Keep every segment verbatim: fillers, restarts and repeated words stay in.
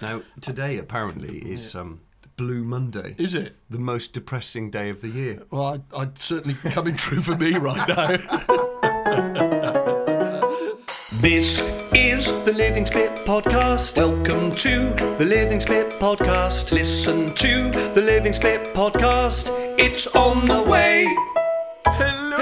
Now, today apparently is um, Blue Monday. Is it? The most depressing day of the year. Well, I, I'd certainly coming true for me right now. This is the Living Spit Podcast. Welcome to the Living Spit Podcast. Listen to the Living Spit Podcast. It's on the way. Hello!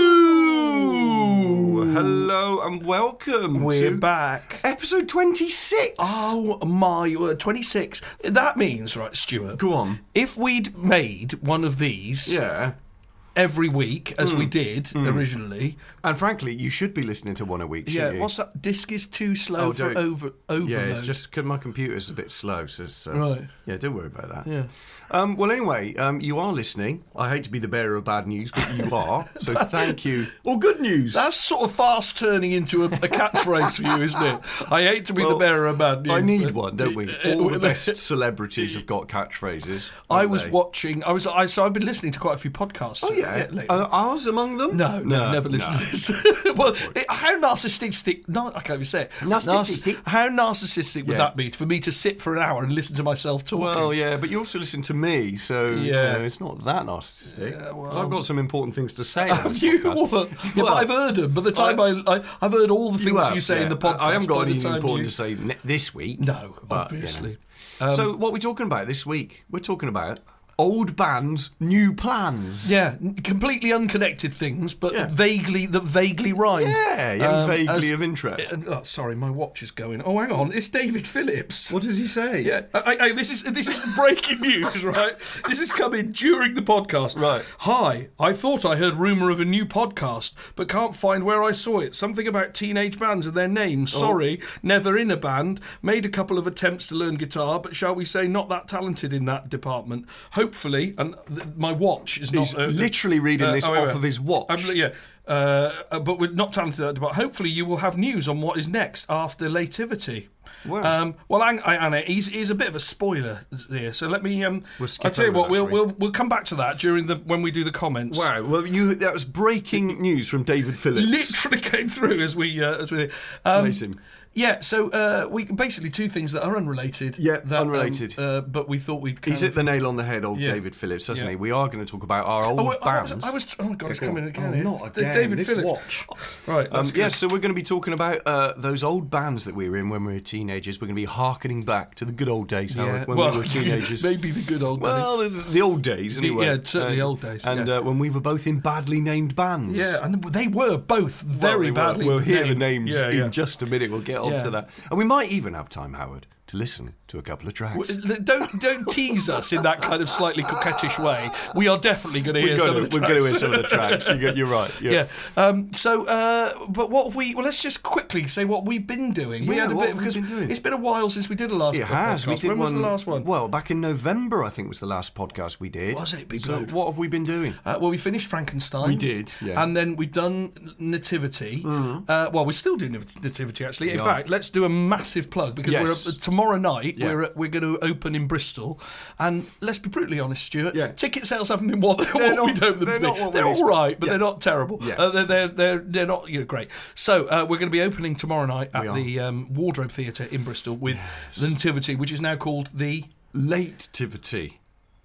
Hello! Hello and welcome We're to back. episode twenty-six. Oh my word, twenty-six. That means, right, Stuart, Go on. if we'd made one of these Yeah. every week, as Mm. we did originally. And frankly, you should be listening to one a week, Yeah, shouldn't you? what's that? Disk is too slow Oh, for don't- over overload. Yeah, it's just because my computer's a bit slow. So, so Right. Yeah, don't worry about that. Yeah. Um, well, anyway, um, you are listening. I hate to be the bearer of bad news, but you are. So thank you. Or good news. That's sort of fast turning into a, a catchphrase for you, isn't it? I hate to be Well, the bearer of bad news. I need but- one, don't we? Uh, All the uh, best celebrities have got catchphrases. I haven't was they? watching. I was. I so I've been listening to quite a few podcasts. Oh yeah, lately. Are ours among them? No, no, never listen no. to this. Well, it, how narcissistic? No, I can't even say it. Narcissistic? Narciss- how narcissistic would Yeah. that be for me to sit for an hour and listen to myself talking? Well, yeah, but you also listen to me, so you Yeah. know, it's not that narcissistic. Yeah, well- 'Cause I've got some important things to say. on Have this you? podcast. Well, yeah, but Well, I've heard them. By the time I, I, I've heard all the things you, have, say yeah. in the podcast. I haven't by got the anything time important you- to say ne- this week. No, but, obviously. you know. so, what are we talking about this week? We're talking about old bands, new plans. Yeah, n- completely unconnected things, but Yeah. vaguely that vaguely rhyme. Yeah, yeah, Um, vaguely as- of interest. Uh, oh, sorry, my watch is going. Oh, hang on, it's David Phillips. What does he say? Yeah, I, I, this is this is breaking news, right? This is coming during the podcast. Right. Hi, I thought I heard rumour of a new podcast, but can't find where I saw it. Something about teenage bands and their names. Oh. Sorry, never in a band. Made a couple of attempts to learn guitar, but shall we say not that talented in that department. Hopefully, and th- my watch is He's not uh, literally reading uh, this oh, wait, off wait. of his watch. I'm, yeah, uh, uh, but we're not talented at that department. Hopefully, you will have news on what is next after Lativity. Wow. Um, well, Ang- Anna, he's, he's a bit of a spoiler here, so let me. Um, We'll skip I'll tell you over what, that, we'll, shall we? we'll we'll come back to that during the when we do the comments. Wow. Well, you that was breaking news from David Phillips. Literally came through as we uh, as we. Um, Amazing. Yeah, so uh, we basically two things that are unrelated. Yeah, that, um, unrelated. uh, but we thought we'd. Kind He's hit of- the nail on the head, old Yeah. David Phillips, hasn't Yeah. he? We are going to talk about our old Oh, wait, I bands. was, I was. Oh God, it's Yeah, go coming on. again. Oh, here. not D- again, David this Phillips. watch. Right. Um, That's yeah, good. so we're going to be talking about uh, those old bands that we were in when we were teenagers. We're going to be harkening back to the good old days, Howard, when well, we were teenagers. maybe the good old days. Well, the, the old days, The- anyway. yeah, certainly Uh, old days, And yeah. uh, when we were both in badly named bands. Yeah, and they were both Well, very they were. badly We'll hear the named. names Yeah, in yeah. just a minute. We'll get on Yeah. to that. And we might even have time, Howard, to listen to a couple of tracks. W- Don't don't tease us in that kind of slightly coquettish way. We are definitely going to hear We're some going of the to tracks. hear some of the tracks. You're, you're right. You're, Yeah. Um, so, uh, but what have we? Well, let's just quickly say what we've been doing. we Yeah, had a what bit have we because been doing? it's been a while since we did a last. It has. podcast. We did when was one, the last one? Well, back in November, I think was the last podcast we did. Was it? Big So load. what have we been doing? Uh, well, we finished Frankenstein. We did, yeah. And then we've done Nativity. Uh, well, we're still doing Nativity, actually. In We are. fact, let's do a massive plug because Yes. we're tomorrow night. Yeah. We're we're going to open in Bristol, and let's be brutally honest, Stuart. Yeah. Ticket sales haven't been what, They're what not- we'd hoped them they're to be. not what They're we all expect. right, but Yeah. they're not terrible. Yeah. Uh, they're, they're they're they're not you know great. So uh, we're going to be opening tomorrow night at We are. the um, Wardrobe Theatre in Bristol with the Nativity, which is now called the. Late-tivity.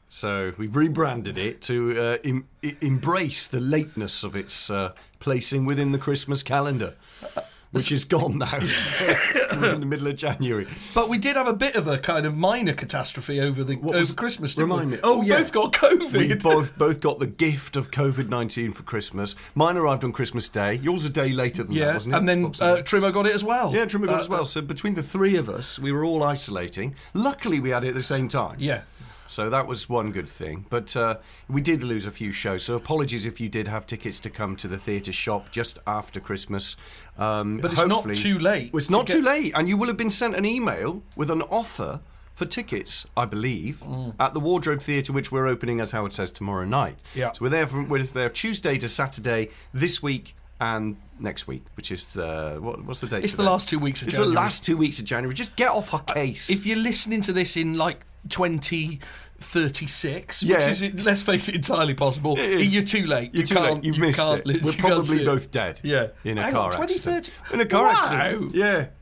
So we've rebranded it to uh, em- i- embrace the lateness of its uh, placing within the Christmas calendar, which is gone now. We're in the middle of January. But we did have a bit of a kind of minor catastrophe over the What over was- Christmas. Didn't remind we? me. Oh, we yeah. both got COVID. We both both got the gift of COVID nineteen for Christmas. Mine arrived on Christmas Day. Yours a day later than that, yeah, wasn't it? and then Obviously. uh, Trimo got it as well. yeah, Trimmer got Uh, it as well. So between the three of us, we were all isolating. Luckily, we had it at the same time. Yeah. So that was one good thing. But uh, we did lose a few shows. So apologies if you did have tickets to come to the theatre shop just after Christmas. Um, But it's not hopefully- too late Well, it's to not get- too late. And you will have been sent an email with an offer for tickets, I believe, Mm. at the Wardrobe Theatre, which we're opening, as Howard says, tomorrow night. Yeah. So we're there from we're there Tuesday to Saturday this week and next week, which is uh, what, what's the date? It's the today? last two weeks of It's January. the last two weeks of January. Just get off our case. If you're listening to this in like twenty thirty-six, Yeah. which is, let's face it, entirely possible, It is. you're too late. You're you too can't, late. You've you missed can't it. li- We're you can't see probably it. both dead. Yeah. In a Hang car on, twenty accident. thirty In a car Wow. accident. Yeah.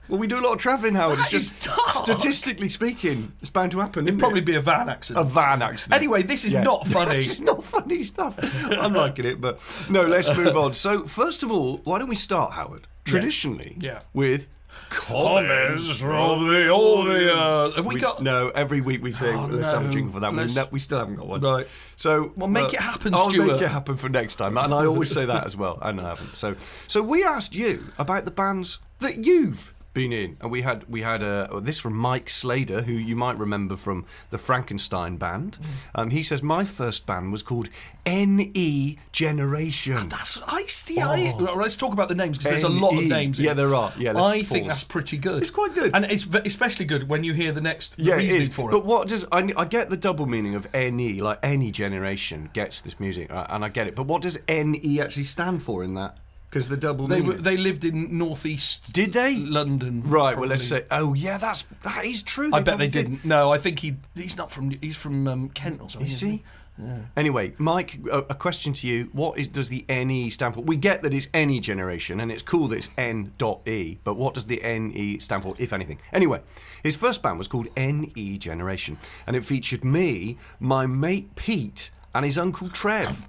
Well, we do a lot of travelling, Howard. It's That just is dark. statistically speaking, it's bound to happen. It'd Isn't probably it? be a van accident. A van accident. Anyway, this is Yeah. not funny. It's not funny stuff. I'm liking it, but no, let's move on. So, first of all, why don't we start, Howard? Traditionally, Yeah. with Comments from the audience. Have we, We- got? no, every week we say Oh, let's have a no. jingle for that. We, Let's- no, we still haven't got one. Right. So Well, make uh, it happen, I'll Stuart. make it happen for next time, and I always say that as well. And I haven't. So, so we asked you about the bands that you've been in, and we had we had uh, this from Mike Slater, who you might remember from the Frankenstein band. Um, he says my first band was called N E Generation. That's I see. I, let's talk about the names because there's a lot of N E. names. in Yeah, it. there are. Yeah, let's I think pause. that's pretty good. It's quite good. and it's ve- especially good when you hear the next the Yeah, it reasoning is. for it. But what does I, I get the double meaning of N E, like any generation gets this music, uh, and I get it. But what does N E actually stand for in that? Because the double They meaning. were, they lived in northeast. Did they? London? Right. probably. Well, let's say. Oh, yeah. That's that is true. I bet probably they did. didn't. No, I think he he's not from. He's from um, Kent or something. Is isn't he? Anyway, Mike, a, a question to you: what is does the N E stand for? We get that it's any generation, and it's cool that it's N dot E. But what does the N E stand for, if anything? Anyway, his first band was called N E Generation, and it featured me, my mate Pete, and his uncle Trev.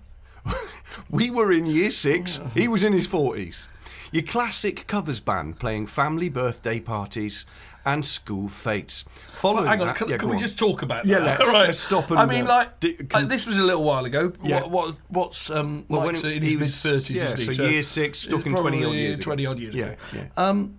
We were in year six. He was in his forties. Your classic covers band playing family birthday parties and school fates. Following Hang on, that, can, yeah, can go we on. just talk about Yeah, that? let's- right. let's stop and, I mean, uh, like, di- uh, can- this was a little while ago. Yeah. What, what, what's um, Well, when Mike's it- in he his mid was- thirties, yeah, isn't he? so year six, it's talking twenty odd probably years ago. twenty odd years Yeah, ago. yeah. Um,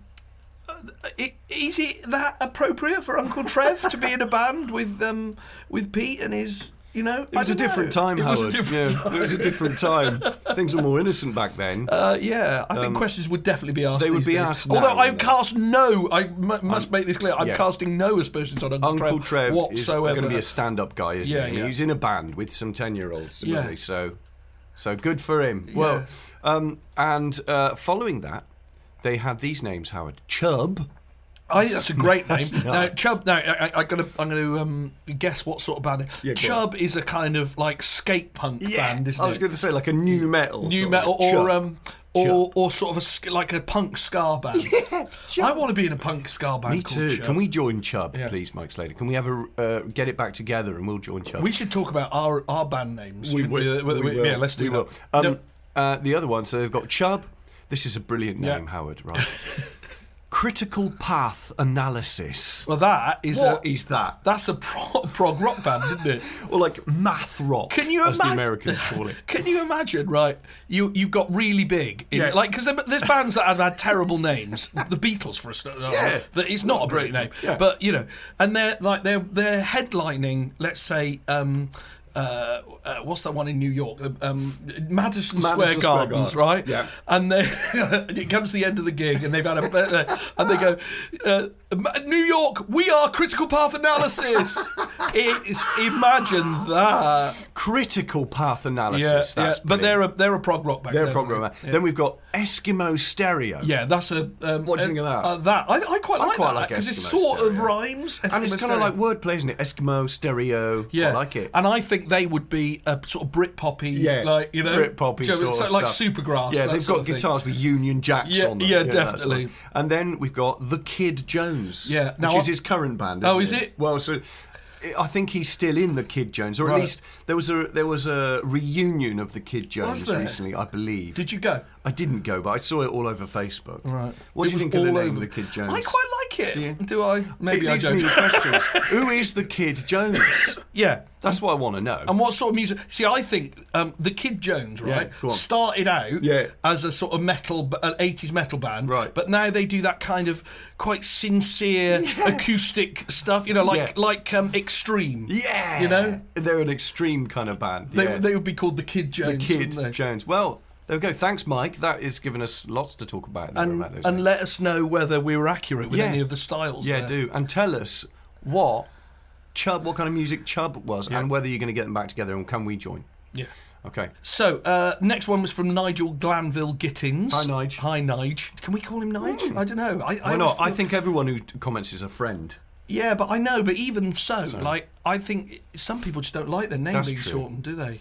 i- is it that appropriate for Uncle Trev to be in a band with um, with Pete and his? You know, It was a different time, It Howard. was a different yeah, time. It was a different time. Things were more innocent back then. Uh, yeah, I think questions would definitely be asked. they would these be days. asked Although now, I wouldn't they? cast no, I m- must make this clear. I'm yeah. casting no aspersions on Uncle, Uncle Trev whatsoever. is going to be a stand-up guy, isn't Yeah, he? I mean, yeah. he's in a band with some ten-year-olds, Yeah. yeah. So, so good for him. Well, um, and uh, following that, they had these names, Howard. Chubb. I think that's a great name. That's Now, nice. Chubb. Now, I, I, I'm gonna, I'm gonna um, guess what sort of band. Yeah, go Chubb is a kind of like skate punk band, isn't I was it? going to say like a new metal. New sort metal, of. or Chubb. um, or or sort of a sk- like a punk ska band. Chubb. I want to be in a punk ska band. Me called too. Chubb. Can we join Chubb, Yeah. please, Mike Slater? Can we have a uh, get it back together and we'll join Chubb? We should talk about our our band names. We shouldn't will. We, We will. Yeah, let's do We that. will. Um, No, uh, the other one, so they've got Chubb. This is a brilliant Yeah. name, Howard. Right. Critical Path Analysis. well, that is What a, is that? that's a pro- prog rock band, isn't it? Or like math rock, Can you as the imagine? Americans call it. Can you imagine? Right, you you got really big, in, Yeah. like because there's bands that have had terrible names. The Beatles, for a start, Yeah. that it's not a brilliant name, Yeah. but you know, and they're like they're they're headlining. Let's say. Um, uh, uh, what's that one in New York? Uh, Um, Madison, Square Madison Square Gardens, Garden. right? Yeah. And they, it comes to the end of the gig, and they've had a, uh, and they go, uh, New York, we are Critical Path Analysis. It is, imagine that. Critical Path Analysis. Yeah, That's yeah. But brilliant. they're a they're a prog rock band. They're a program. Yeah. Then we've got Eskimo Stereo. Yeah, that's a. Um, What do you uh, think of that? Uh, that I, I quite I like quite that like because it Eskimo sort of Stereo. rhymes. And it's Eskimo kind of Stereo. like wordplay, isn't it? Eskimo Stereo. Yeah, I like it. And I think they would be a sort of Britpoppy, Yeah, like you know, Britpoppy do you know, sort so of like stuff. Supergrass. Yeah, that they've sort got of thing. guitars with Union Jacks Yeah, on them. yeah, that definitely. sort of- And then we've got The Kid Jones. Yeah, now which is I- his current band. Oh, isn't is it? Well, so I think he's still in The Kid Jones, or at Right. least there was a there was a reunion of The Kid Jones there? recently, I believe. Did you go? I didn't go, but I saw it all over Facebook. Right. What It do you was think of the all name over- of The Kid Jones? I quite like it. Do you? Do I? Maybe it I leaves don't. me with questions. Who is The Kid Jones? Yeah. That's what I want to know. And what sort of music? See, I think um, the Kid Jones, right, go on. started out Yeah. as a sort of metal, an eighties metal band, Right. But now they do that kind of quite sincere acoustic stuff, you know, like Yeah. like um, extreme. Yeah, you know, they're an extreme kind of band. they yeah. they would be called the Kid The Jones. Kid wouldn't they? Jones. Well, there we go. Thanks, Mike. That is giving us lots to talk about. There And about those and names. let us know whether we were accurate with Yeah. any of the styles. yeah, there. do and tell us what Chubb, what kind of music Chubb was, Yeah. and whether you're going to get them back together, and can we join? Yeah. Okay. So, uh, next one was from Nigel Glanville Gittins. Hi, Nige. Hi, Nige. Can we call him Nige? I don't know. I, Why I not? always I thought- think everyone who comments is a friend. Yeah, but I know. But even so, like, I think some people just don't like their name That's being true. shortened, do they?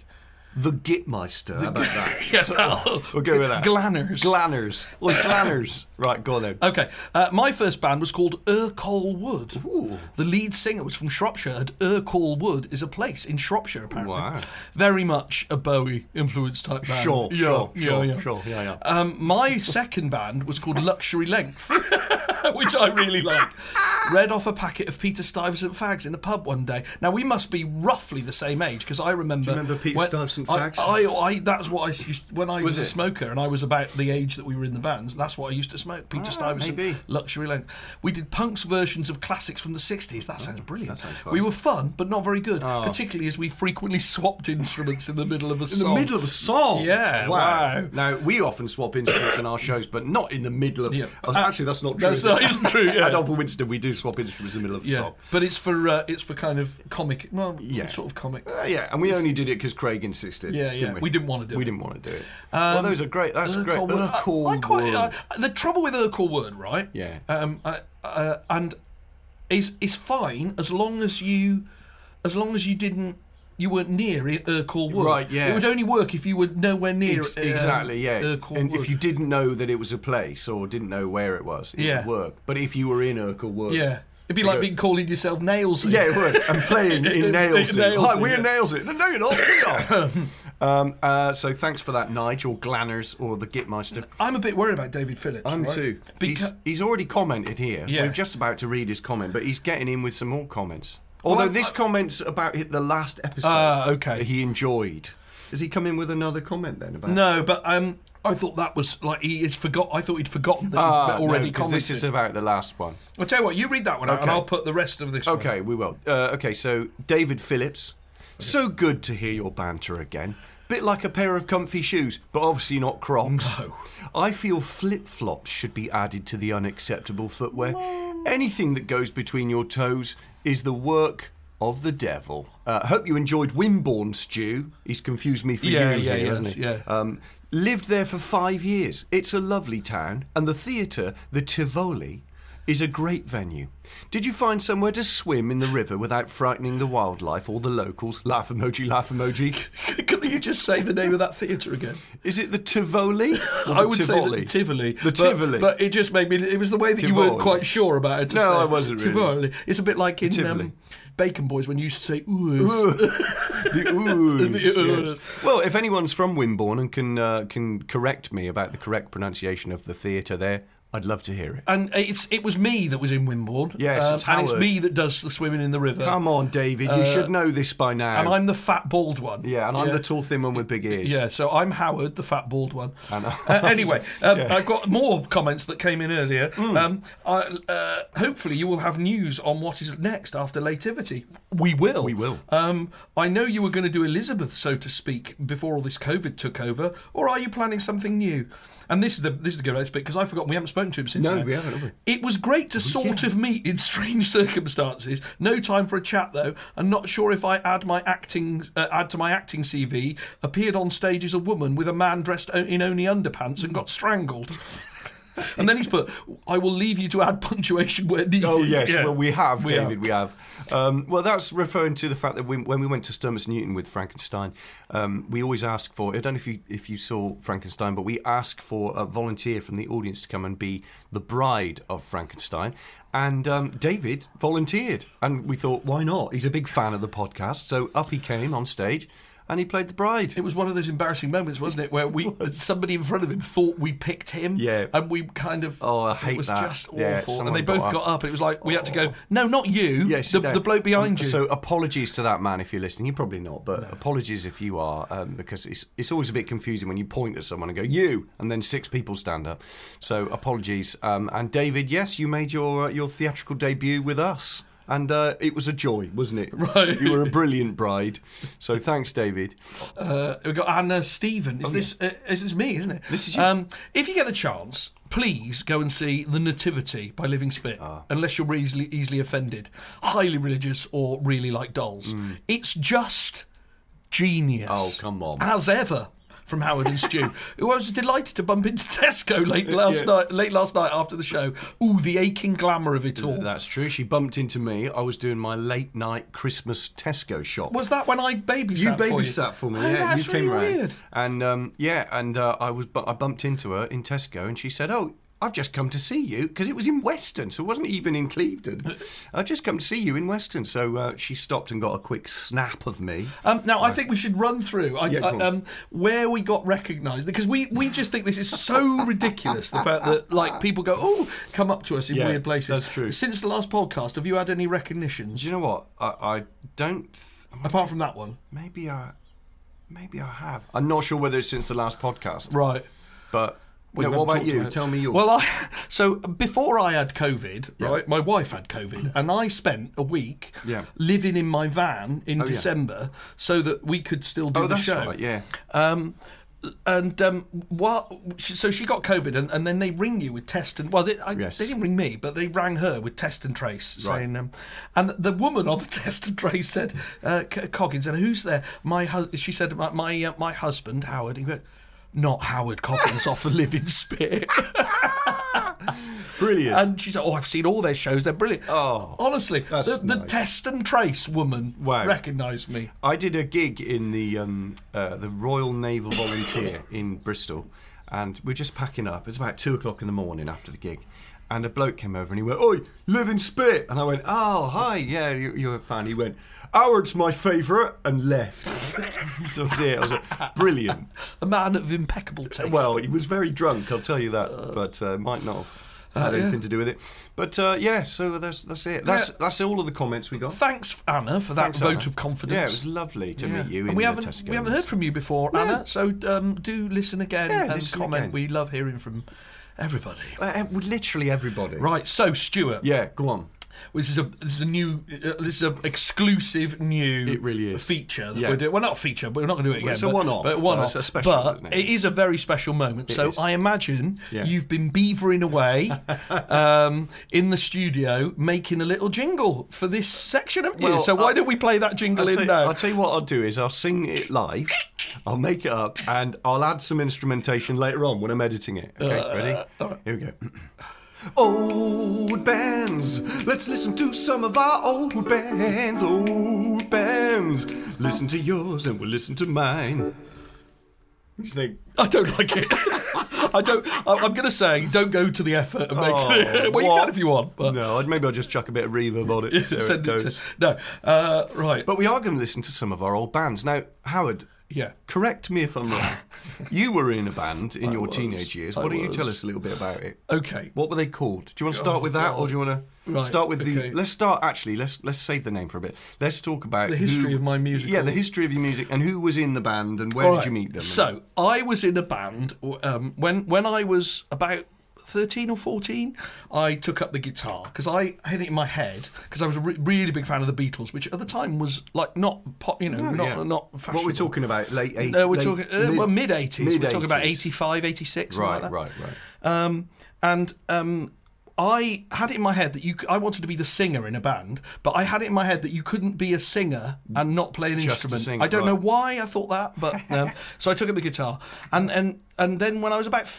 The Gitmeister. How about that? Yeah, So- that'll- we'll go with that. Glanners. Glanners. Well, Glanners. Right, go on then. Okay, uh, my first band was called Urquhart Wood. Ooh. The lead singer was from Shropshire, and Urquhart Wood is a place in Shropshire, apparently. Wow. Very much a Bowie-influenced type band. Sure, yeah, sure, yeah, sure, yeah. sure. Yeah, yeah. Um, my second band was called Luxury Length, which I really like. Read off a packet of Peter Stuyvesant fags in a pub one day. Now, we must be roughly the same age, because I remember... Do you remember Peter when- Stuyvesant I- fags? I, I, that's what I used... When I was, Was a it? smoker, and I was about the age that we were in the bands, that's what I used to smoke. Peter Ah, Stuyvesant, maybe. Luxury Length. We did Punk's versions of classics from the sixties. That sounds brilliant. that sounds fun. We were fun, but not very good, Oh. particularly as we frequently swapped instruments in the middle of a In song. the middle of a song. Yeah, wow. Now we often swap instruments in our shows, but not in the middle of. Yeah. Oh, actually, that's not true. That's is not- it? isn't true, yeah. At Alpha Winston, we do swap instruments in the middle of a Yeah, song. but it's for uh, it's for kind of comic, well, Yeah. sort of comic. Uh, yeah, and we only did it because Craig insisted. Yeah, yeah. didn't we? We didn't want to do We it. didn't want to do it. well, those are great. That's great. Urquhart Wood. I- Urquhart I quite, uh, Wood. the trouble with Urquhart Wood, right? Yeah. Um, uh, uh, and is is fine as long as you, as long as you didn't, you weren't near I- Urquhart Wood. Right, yeah. It would only work if you were nowhere near. Ex- um, exactly, yeah. Urquhart And Wood. if you didn't know that it was a place or didn't know where it was, it Yeah. would work. But if you were in Urquhart Wood, yeah. It'd be like go- being calling yourself Nailsy. yeah, it would. And playing in Nailsy. Nailsy, Hi, we're yeah. Nailsy. No, you're not. We are. um, uh, so thanks for that, Nigel Glanners or the Gitmeister. I'm a bit worried about David Phillips. I'm right? too. Because he's, he's already commented here. Yeah. We're just about to read his comment, but he's getting in with some more comments. Although Well, this I- comment's about it- the last episode Ah, okay. that he enjoyed. Does he come in with another comment then about? no, but um, I thought that was like he is forgot. I thought he'd forgotten that Ah, he'd already no, 'cause commented. this is about the last one. I'll tell you what, you read that one out, and Okay. I'll put the rest of this. one. Okay, we will. Uh, okay, so David Phillips. So good to hear your banter again. Bit like a pair of comfy shoes, but obviously not Crocs. No. I feel flip-flops should be added to the unacceptable footwear. Anything that goes between your toes is the work of the devil. Uh, hope you enjoyed Wimborne, Stu. He's confused me for Yeah, you yeah, here, yes, hasn't he? yeah. Um, lived there for five years. It's a lovely town, and the theatre, the Tivoli, is a great venue. Did you find somewhere to swim in the river without frightening the wildlife or the locals? Laugh emoji, laugh emoji. Can you just say the name of that theatre again? Is it the Tivoli? Or I the would Tivoli? say the Tivoli. The but, Tivoli. But it just made me. It was the way that you Tivoli. weren't quite sure about it. To No, say. I wasn't really. Tivoli. It's a bit like in Tivoli. um, Bacon Boys when you used to say oohs. The oohs, The yes. oohs. Well, if anyone's from Wimborne and can uh, can correct me about the correct pronunciation of the theatre there, I'd love to hear it. And it's it was me that was in Wimborne. Yes, it's and it's Howard. me that does the swimming in the river. Come on, David, you should know this by now. Uh, And I'm the fat bald one. yeah, and I'm the tall, thin one with big ears. Yeah, so I'm Howard, the fat bald one. And Uh, I'm- anyway, um, Yeah. I've got more comments that came in earlier. Um, I, uh, hopefully, you will have news on what is next after Lativity. We will. We will. Um, I know you were going to do Elizabeth, so to speak, before all this COVID took over, or are you planning something new? And this is the this is the good bit because I forgot we haven't spoken to him since. No, now. we haven't, have we? It was great to sort of meet in strange circumstances. No time for a chat though, and not sure if I add my acting uh, add to my acting C V. Appeared on stage as a woman with a man dressed o- in only underpants and got strangled. And then he's put, I will leave you to add punctuation where needed. Oh yes, Yeah. well we have, We David, have. we have. Um, well, that's referring to the fact that we, when we went to Sturmus Newton with Frankenstein, um, we always ask for. I don't know if you if you saw Frankenstein, but we ask for a volunteer from the audience to come and be the bride of Frankenstein. And um, David volunteered, and we thought, why not? He's a big fan of the podcast, so up he came on stage. And he played the bride. It was one of those embarrassing moments, wasn't it, where we somebody in front of him thought we picked him, Yeah. and we kind of Oh, I hate it was that. just Yeah, awful, and someone they both got got up. up. and it was like we had to go, no, not you, Yes, the, no. the bloke behind you. So apologies to that man if you're listening. You're probably not, but apologies if you are, um, because it's it's always a bit confusing when you point at someone and go you, and then six people stand up. So apologies. Um, and David, yes, you made your uh, your theatrical debut with us. And uh, it was a joy, wasn't it? Right. You were a brilliant bride. So thanks, David. Uh, we've got Anna Stephen. Is this uh, is this me, isn't it? This is you. Um, if you get the chance, please go and see The Nativity by Living Spit, Ah. unless you're easily easily offended, highly religious, or really like dolls. It's just genius. Oh, come on. As ever. from Howard and Stu, who I was delighted to bump into Tesco late last Yeah. night. Late last night after the show. Ooh, the aching glamour of it all. That's true. She bumped into me. I was doing my late night Christmas Tesco shop. Was that when I babysat You for you? babysat for me, Oh, yeah. that's you came really round. weird. And um, yeah, and uh, I was bu- I bumped into her in Tesco, and she said, "Oh, I've just come to see you," because it was in Weston, so it wasn't even in Clevedon. I've just come to see you in Weston. So uh, she stopped and got a quick snap of me. Um, now, I think we should run through I, Yeah, I, go on. um, where we got recognised, because we, we just think this is so ridiculous, the fact that like people go, oh, come up to us in Yeah, weird places. that's true. Since the last podcast, have you had any recognitions? Do you know what? I, I don't. Th- Apart from that one. maybe I, maybe I have. I'm not sure whether it's since the last podcast, Right. but. We no, won't what about talk you? to it. Tell me yours. Well, I, so before I had COVID, Yeah. right, my wife had COVID, and I spent a week Yeah. living in my van in Oh, yeah. December so that we could still do oh, the that's show. right. Yeah. Um, and um, what? So she got COVID, and, and then they ring you with test and well, they, I, Yes. they didn't ring me, but they rang her with test and trace, Right. saying, um, and the woman on the test and trace said, uh, C- Coggins, and who's there? My hu-, she said, my my, uh, my husband Howard. He went, not Howard Coggins off a living spit. Brilliant. And she said, oh, I've seen all their shows. They're brilliant. Oh, honestly, that's the, the nice. test and trace woman Wow. recognised me. I did a gig in the um, uh, the Royal Naval Volunteer in Bristol, and we're just packing up. It's about two o'clock in the morning after the gig, and a bloke came over and he went, "Oi, live in Spit," and I went, "Oh, hi, yeah, you, you're a fan." He went, "Howard's my favourite," and left. So that was it. I was like, brilliant. A man of impeccable taste. Well, he was very drunk, I'll tell you that, but uh, might not have had Uh, yeah. anything to do with it. But uh, yeah, so that's that's it. That's Yeah. that's all of the comments we got. Thanks, Anna, for that Thanks, vote Anna. of confidence. Yeah, it was lovely to Yeah. meet you. And in we the haven't Tesco we haven't heard from you before, No. Anna. So um, do listen again Yeah, and listen comment. again. We love hearing from everybody. Uh, with literally everybody. Right. So Stuart, Yeah, go on. this is a this is a new uh, this is an exclusive new It really is. feature that Yeah. we're doing. Well, not a feature, but we're not going to do it again. it's a but, one-off, But but one it's off. a special, But isn't it? it is a very special moment. It so is. I imagine Yeah. you've been beavering away um, in the studio making a little jingle for this section, haven't you? Well, So why I- don't we play that jingle I'll in tell, you, now? I'll tell you what I'll do is I'll sing it live, I'll make it up, and I'll add some instrumentation later on when I'm editing it. Okay, Uh, ready? Here we go. Old bands, let's listen to some of our old bands, old bands. Listen to yours and we'll listen to mine. What do you think? I don't like it. I don't. I- I'm going to say, don't go to the effort and make Oh, it. Well, you what? can if you want, but No, I'd- maybe I'll just chuck a bit of reverb on it. see how send it it goes. to, no. Uh, right. But we are going to listen to some of our old bands. Now, Howard, Yeah. correct me if I'm wrong. You were in a band in I your was. teenage years. I Why don't you was. tell us a little bit about it? Okay. What were they called? Do you want to start Oh, with that, God. or do you want to Right, start with okay. the? Let's start. Actually, let's let's save the name for a bit. Let's talk about The history who- of my musical- Yeah, the history of your music and who was in the band and where All did right. you meet them? So I was in a band um, when when I was about thirteen or fourteen. I took up the guitar because I had it in my head because I was a re- really big fan of the Beatles, which at the time was like not pop, you know, Oh, not yeah. not what fashionable. we're talking about? Late eighties. No, we're talking uh, well, mid eighties. We're talking about mid-eighties. eighty-five, eighty-six. something Right, like that. right, right. Um, and um, I had it in my head that you. c- I wanted to be the singer in a band, but I had it in my head that you couldn't be a singer and not play an Just a instrument. singer, I don't right. know why I thought that, but um, so I took up the guitar, and and and then when I was about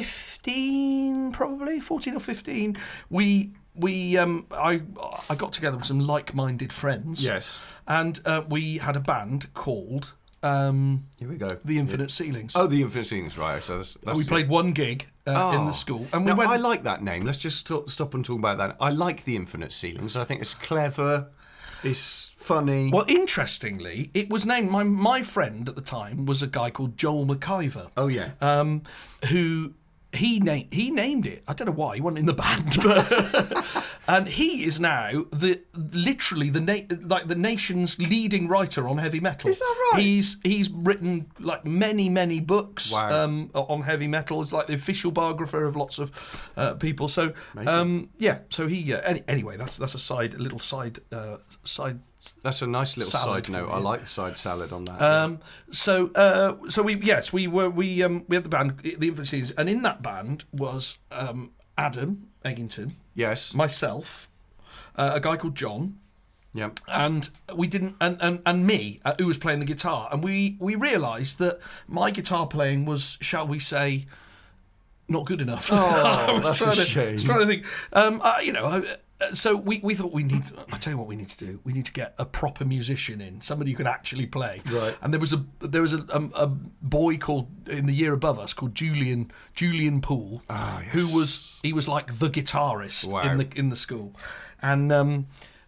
fifteen, probably fourteen or fifteen, we. We, um, I, I got together with some like-minded friends. Yes. and uh, we had a band called um, Here we go. The Infinite Ceilings. Oh, the Infinite Ceilings, right? So that's, that's we it. played one gig uh, in Oh. the school, and we Now, went. I like that name. Let's just stop, stop and talk about that. I like the Infinite Ceilings. I think it's clever. It's funny. Well, interestingly, it was named. My my friend at the time was a guy called Joel McIver. Oh yeah. Um, who he named he named it. I don't know why he wasn't in the band, but and he is now the literally the na- like the nation's leading writer on heavy metal. Is that right? He's he's written like many many books Wow. um, on heavy metal. It's like the official biographer of lots of uh, people. So um, yeah, so he uh, any, anyway. That's that's a side a little side uh, side. That's a nice little Salad side note. for I you. like side salad on that. Um, so, uh, so we yes, we were we um, we had the band, the Infancies, and in that band was um, Adam Eggington, yes. myself, uh, a guy called John, Yeah. And we didn't, and, and, and me, uh, who was playing the guitar, and we, we realised that my guitar playing was, shall we say, not good enough. Oh, I was that's trying a to, shame. I was trying to think, um, uh, you know, uh, so we, we thought we need, I tell you what we need to do, we need to get a proper musician in, somebody who can actually play. Right. And there was a there was a, um, a boy called, in the year above us, called Julian Julian Poole, Ah, yes. who was, he was like the guitarist Wow. in the in the school. And um,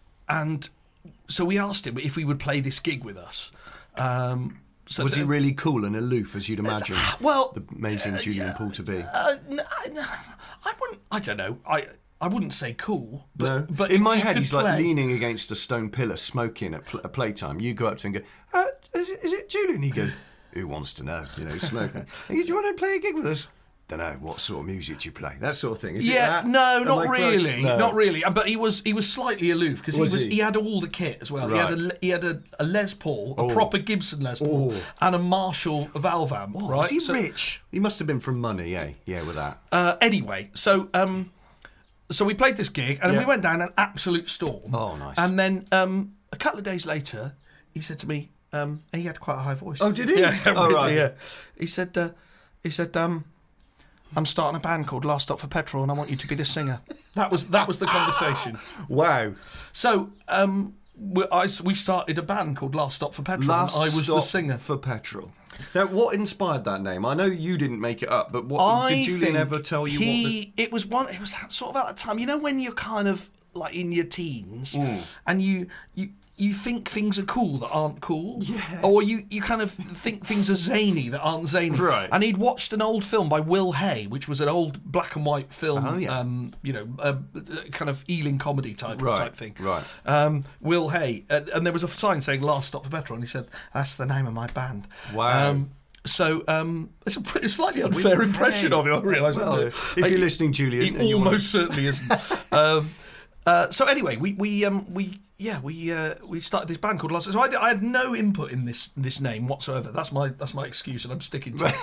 and so we asked him if he would play this gig with us. Um, so Was he th- really cool and aloof, as you'd imagine? well, the amazing Julian Poole to be. Uh, n- n- I wouldn't. I don't know. I I wouldn't say cool, but No, but in my you head, could he's like play. leaning against a stone pillar, smoking at, pl- at playtime. You go up to him and go, uh, is, it- is it Julian? He goes, who wants to know? You know, smoking. Do you want to play a gig with us? Don't know. What sort of music do you play? That sort of thing. Is it Yeah, that? no, Am not I close? really, No. not really. Uh, But he was he was slightly aloof because he Was was he? he? had all the kit as well. He had Right. a he had a, a Les Paul, a Oh. proper Gibson Les Paul, Oh. and a Marshall valve amp. Oh, right? was he So- rich? He must have been from money, eh? Yeah, with that. Uh, anyway, so um, so we played this gig and Yeah. we went down an absolute storm. Oh, nice. And then um, a couple of days later, he said to me, um, and he had quite a high voice. Oh, did he? Yeah, Oh, really, right. yeah. He said, uh, he said, um, I'm starting a band called Last Stop for Petrol, and I want you to be the singer. That was that was the conversation. Wow. So um, we, I, we started a band called Last Stop for Petrol, Last and I was Stop the singer. for petrol. Now, what inspired that name? I know you didn't make it up, but what I did Julian think ever tell you? He, what the... it was one. It was sort of at the time. You know, when you're kind of like in your teens, Mm. and you you. You think things are cool that aren't cool, Yeah. or you, you kind of think things are zany that aren't zany. Right. And he'd watched an old film by Will Hay, which was an old black and white film, Oh, yeah. um, you know, uh, kind of Ealing comedy type Right, type thing. right. Um, Will Hay, and, and there was a sign saying "Last Stop for Petrol," and he said, "That's the name of my band." Wow. Um, so um, it's a pretty slightly unfair Will impression Hay. of him. I realise. Well, I'm if doing. you're listening, Julian, he and you almost certainly isn't. um, uh, so anyway, we we um, we yeah we uh, we started this band called Last. So I, I had no input in this this name whatsoever. That's my that's my excuse, and I'm sticking to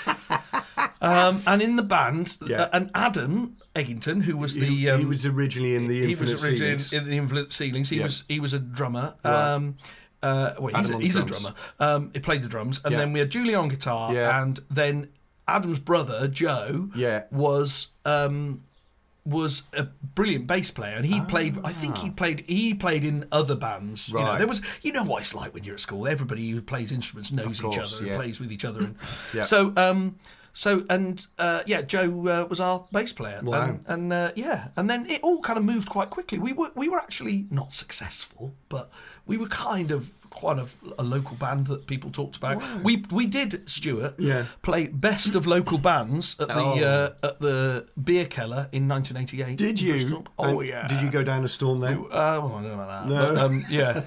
it. um, and in the band, Yeah. uh, and Adam Eggington, who was the He, um, he was originally in the he Infinite was originally Ceilings. in, in the Infinite Ceilings. He Yeah. was he was a drummer. Right. Um, uh, well, he's, Adam a, on he's a drums. drummer. Um, he played the drums, and Yeah. then we had Julian on guitar, Yeah. and then Adam's brother Joe Yeah. was um, was a brilliant bass player, and he played. I think he played. He played in other bands. You know, Right. there was. You know what it's like when you're at school. Everybody who plays instruments knows Of each course, other yeah. and plays with each other. And Yeah. So. Um, So and uh, yeah, Joe uh, was our bass player, Wow. and, and uh, yeah, and then it all kind of moved quite quickly. We were we were actually not successful, but we were kind of quite a, a local band that people talked about. We we did Stuart Yeah. play best of local bands at the Oh. uh, at the Beer Keller in nineteen eighty-eight. Did you? Bristol. Oh And yeah. Did you go down a storm then? Uh, well, I don't know about that. No. But, um, yeah.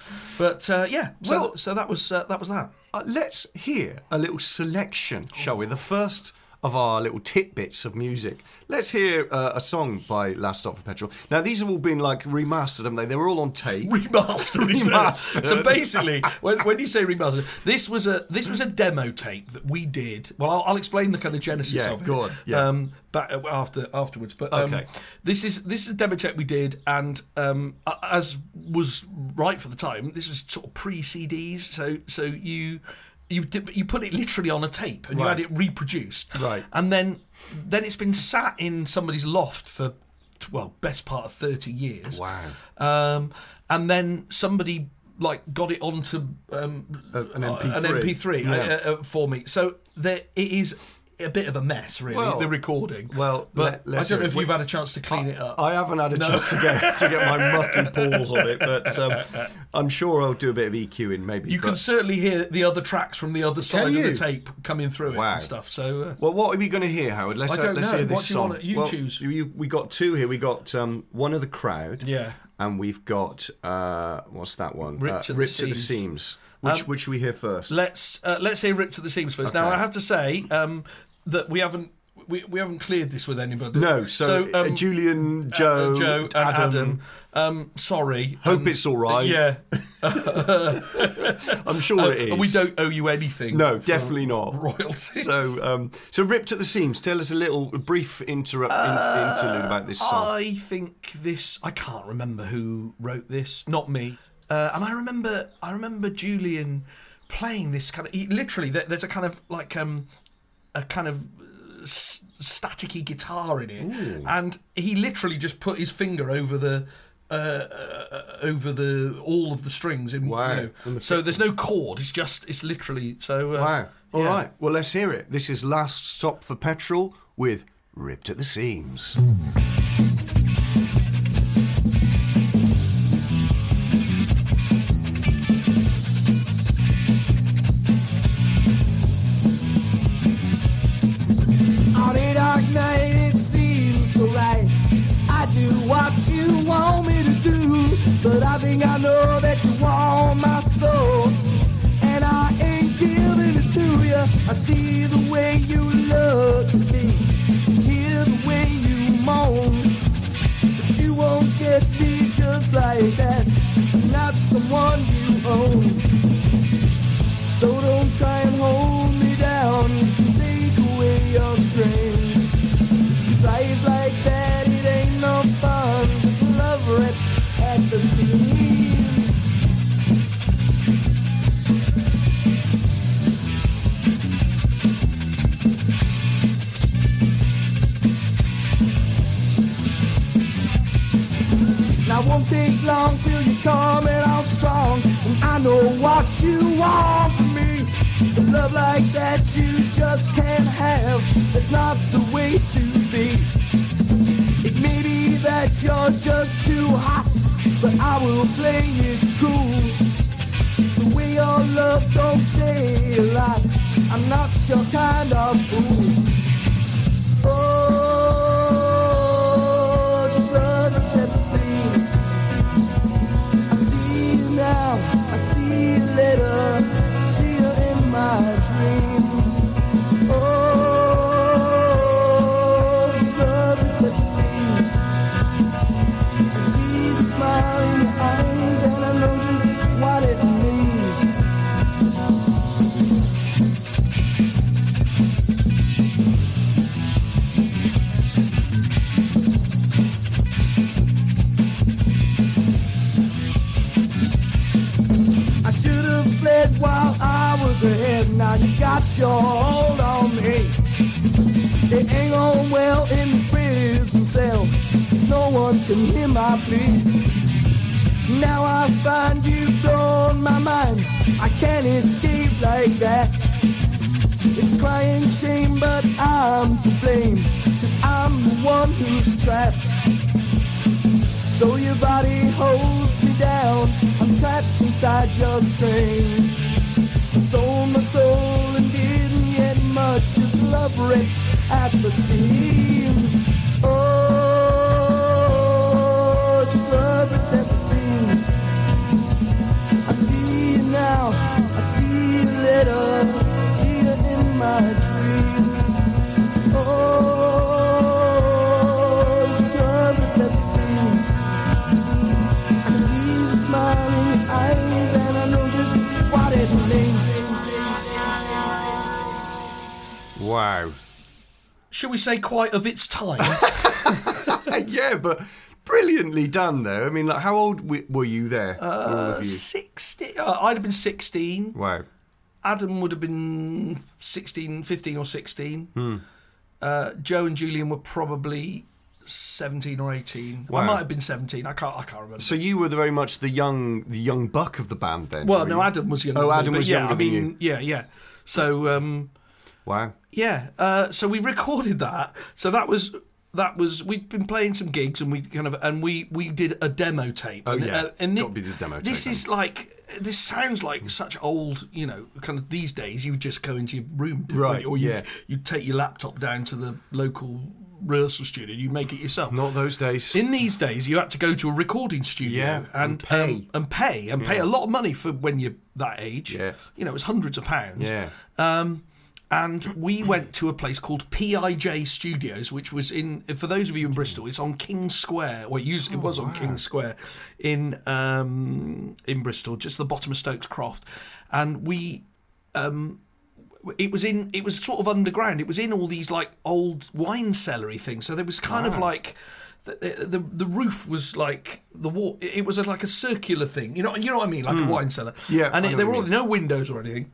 But uh, yeah. So Well- so that was uh, that was that. Uh, let's hear a little selection, shall we? The first of our little tidbits of music. Let's hear uh, a song by Last Stop for Petrol. Now, these have all been like remastered, haven't they? They were all on tape. Remastered. he said. Remastered. So basically, when, when you say remastered, this was a this was a demo tape that we did. Well, I'll, I'll explain the kind of genesis Yeah, of it. go on, yeah. Um, back, after afterwards, but um, Okay. this is this is a demo tape we did, and um, a- as was right for the time, this was sort of pre C Ds. So so you. You did, you put it literally on a tape and you Right. had it reproduced, Right. And then then it's been sat in somebody's loft for well, best part of thirty years. Wow. Um, and then somebody like got it onto um, Uh, an M P three. an M P three Yeah. uh, uh, for me. So there it is a bit of a mess, really. Well- the recording. well, but let- let's I don't know hear if it. you've had a chance to clean it up. I haven't had a chance to get to get my mucky paws on it, but um, I'm sure I'll do a bit of EQing maybe. you can but- certainly hear the other tracks from the other side of you? the tape coming through it Wow. and stuff. So uh, Well, what are we going to hear, Howard? Let's, I don't let's know. hear this What do you song. wanna- you well, choose. you- we got two here. We got um, One of the Crowd. Yeah. And we've got uh, what's that one? Ripped uh, at the Ripped at the Seams. Seams. Which Um, which should we hear first? let's uh, let's say Rip to the Seams first. Now Okay. I have to say um, that we haven't we, we haven't cleared this with anybody. No, so, uh, Julian, uh, Joe, Joe, and Adam. Adam. Um, sorry. Hope Um, it's all right. Yeah. I'm sure Uh, it is. and we don't owe you anything. No, for definitely not. royalties. So, um, so ripped at the seams. Tell us a little a brief interrupt in, interlude about this song. I think this. I can't remember who wrote this. Not me. Uh, and I remember. I remember Julian playing this kind of. He, literally, there, there's a kind of like um, a kind of s- staticky guitar in it, Ooh. and he literally just put his finger over the. Uh, uh, over the all of the strings in, Wow. you know, And the so there's no chord. It's just it's literally so. Uh, Wow. All yeah. right. Well, let's hear it. This is Last Stop for Petrol with Ripped at the Seams. On a dark night it seems so right. I do what you want me to do, but I think I know that you want my soul, and I ain't giving it to you. I see the way you look at me, hear the way you moan, but you won't get me just like that. I'm not someone you own, so don't try and hold me down. Take away your strings. Life like that, it ain't no fun. Just love ripped at the seams. Now it won't take long till you're coming out strong, and I know what you want from me. A love like that you just can't have. It's not the way to be. It may be that you're just too hot, but I will play it cool. The way your love don't say a lot, I'm not your kind of fool. Oh, just love it at the seams. I see you now, I see you later, see you in my dreams. Oh, just love it at the seams. I see the smile in your eyes, and I know just what it means. I should have fled while I was ahead. Now you got your hold on me. It ain't going well in the prison cell, 'cause no one can hear my plea. Now I find you've blown my mind. I can't escape like that. It's crying shame, but I'm to blame, 'cause I'm the one who's trapped. So your body holds me down, I'm trapped inside your strings. I sold my soul and didn't get much, just love ripped at the seams. Oh, just love ripped at the seams. I see you now, I see you later, see you in my dreams. Oh, just love ripped at the seams. I see the smile in your eyes, and I know just what it means. Wow. Shall we say quite of its time? Yeah, but brilliantly done there. I mean, like, how old w- were you there? all of you? sixteen. Uh, I'd have been sixteen. Wow. Adam would have been sixteen, fifteen or sixteen. Hmm. Uh, Joe and Julian were probably seventeen or eighteen. Wow. I might have been seventeen. I can't. I can't remember. So you were the, very much the young, the young buck of the band then. well, were no, you? Adam was younger. Oh, than Adam me, but was yeah, younger I than mean, you. yeah, yeah. So um, Wow. yeah. Uh, so we recorded that. So that was. That was we'd been playing some gigs and we kind of and we we did a demo tape. Oh, and, yeah. uh, and Gotta it- be the demo This tape, is like this sounds like such old, you know, kind of these days. You would just go into your room, Right, Or you yeah. you'd take your laptop down to the local rehearsal studio. You make it yourself. Not those days. In these days, you had to go to a recording studio Yeah, and, and pay. um, and pay and pay a lot of money for when you're that age. Yeah. You know, it was hundreds of pounds. Yeah. Um, and we went to a place called P I J Studios, which was in, for those of you in Bristol, it's on King Square. Well, it, used, it was on King Square in um, in Bristol, just the bottom of Stokes Croft, and we. Um, It was in. It was sort of underground. It was in all these like old wine cellar-y things. So there was kind wow. of like the, the the roof was like the wall. It was like a circular thing. You know. You know what I mean? Like mm. a wine cellar. Yeah. And it, there were all, no windows or anything.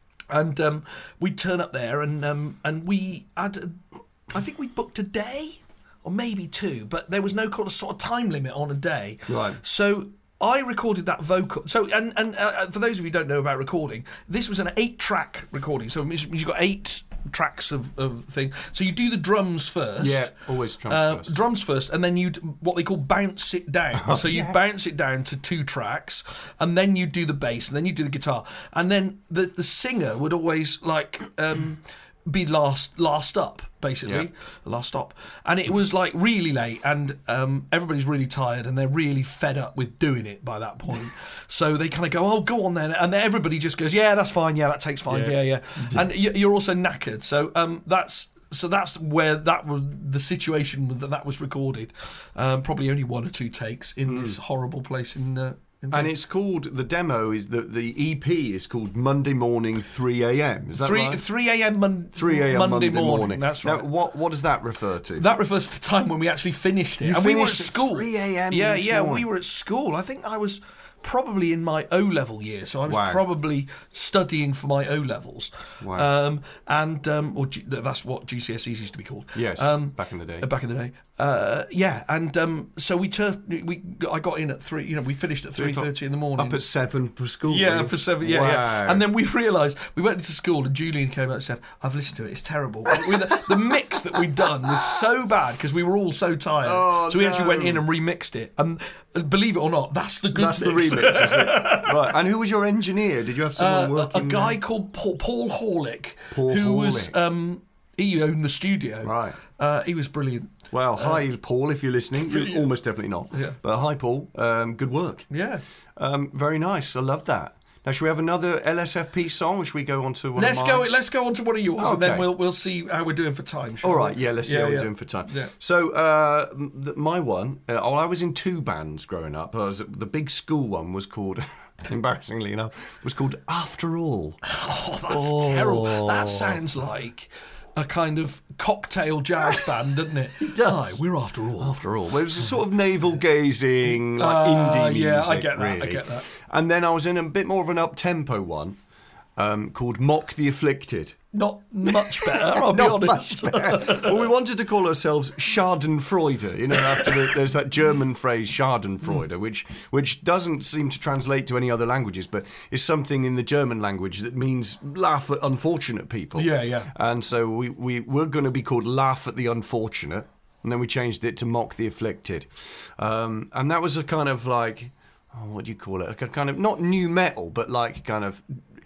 And um, we'd turn up there, and um, and we had. A, I think we booked a day, or maybe two, but there was no kind of sort of time limit on a day. Right. So. I recorded that vocal. So, and and uh, for those of you who don't know about recording, this was an eight-track recording. So you've got eight tracks of, of thing. So you do the drums first. Yeah, always drums uh, first. Drums first, and then you'd what they call bounce it down. Oh, so you'd yeah. bounce it down to two tracks, and then you'd do the bass, and then you'd do the guitar, and then the the singer would always like um, be last last up. Basically, yeah. last stop, and it was like really late, and um, everybody's really tired, and they're really fed up with doing it by that point. So they kind of go, "Oh, go on then," and then everybody just goes, "Yeah, that's fine. Yeah, that takes fine. Yeah, yeah." yeah. And you're also knackered, so um, that's so that's where that was the situation that that was recorded. Um, probably only one or two takes in mm. this horrible place in. Uh, And it's called, the demo is, the, the E P is called Monday Morning three a.m. Is that three, right? three a.m. Mon- three a.m. Monday, Monday morning. morning. That's right. Now, what, what does that refer to? That refers to the time when we actually finished it. You and we were at finished at school. three a.m. Yeah, each yeah, morning. we were at school. I think I was probably in my O-level year, so I was Wow. probably studying for my O-levels. Wow. Um, and, um, or G- that's what G C S Es used to be called. Yes, um, back in the day. uh, Back in the day. Uh, yeah, and um, so we turf. We I got in at three. You know, we finished at three thirty in the morning. Up at seven for school. Yeah, were you? for seven. Yeah, wow. yeah. And then we realised we went into school, and Julian came out and said, "I've listened to it. It's terrible." With the, the mix that we'd done was so bad because we were all so tired. Oh, so we no. actually went in and remixed it. And believe it or not, that's the good. That's mix. the remix, isn't it? Right. And who was your engineer? Did you have someone Uh, working? a, a guy called Paul, Paul Horlick, Paul who was Horlick. um, he owned the studio. Right. Uh, he was brilliant. Well, hi, Paul, if you're listening. You're yeah. almost definitely not. Yeah. But hi, Paul. Um, good work. Yeah. Um, very nice. I love that. Now, should we have another L S F P song, or should we go on to one Let's of go. mine? Let's go on to one of yours, and then Okay. we'll we'll see how we're doing for time. shall All we? right, yeah, let's see Yeah, how yeah. we're doing for time. Yeah. So, uh, th- my one, uh, oh, I was in two bands growing up. I was, the big school one was called, embarrassingly enough, was called After All. Oh, that's Oh. terrible. That sounds like a kind of cocktail jazz band, doesn't it? It does. Hi, we're After All. After All. Well, it was a sort of navel-gazing, like Uh, indie music, yeah, I get that, I really. get that. And then I was in a bit more of an up-tempo one um, called Mock the Afflicted. Not much better, I'll be Not honest. much better. Well, we wanted to call ourselves Schadenfreude, you know, after the, there's that German phrase Schadenfreude, Mm. which which doesn't seem to translate to any other languages, but is something in the German language that means laugh at unfortunate people. Yeah, yeah. And so we, we were going to be called Laugh at the Unfortunate, and then we changed it to Mock the Afflicted. Um, and that was a kind of like, oh, what do you call it? Like a kind of, not new metal, but like kind of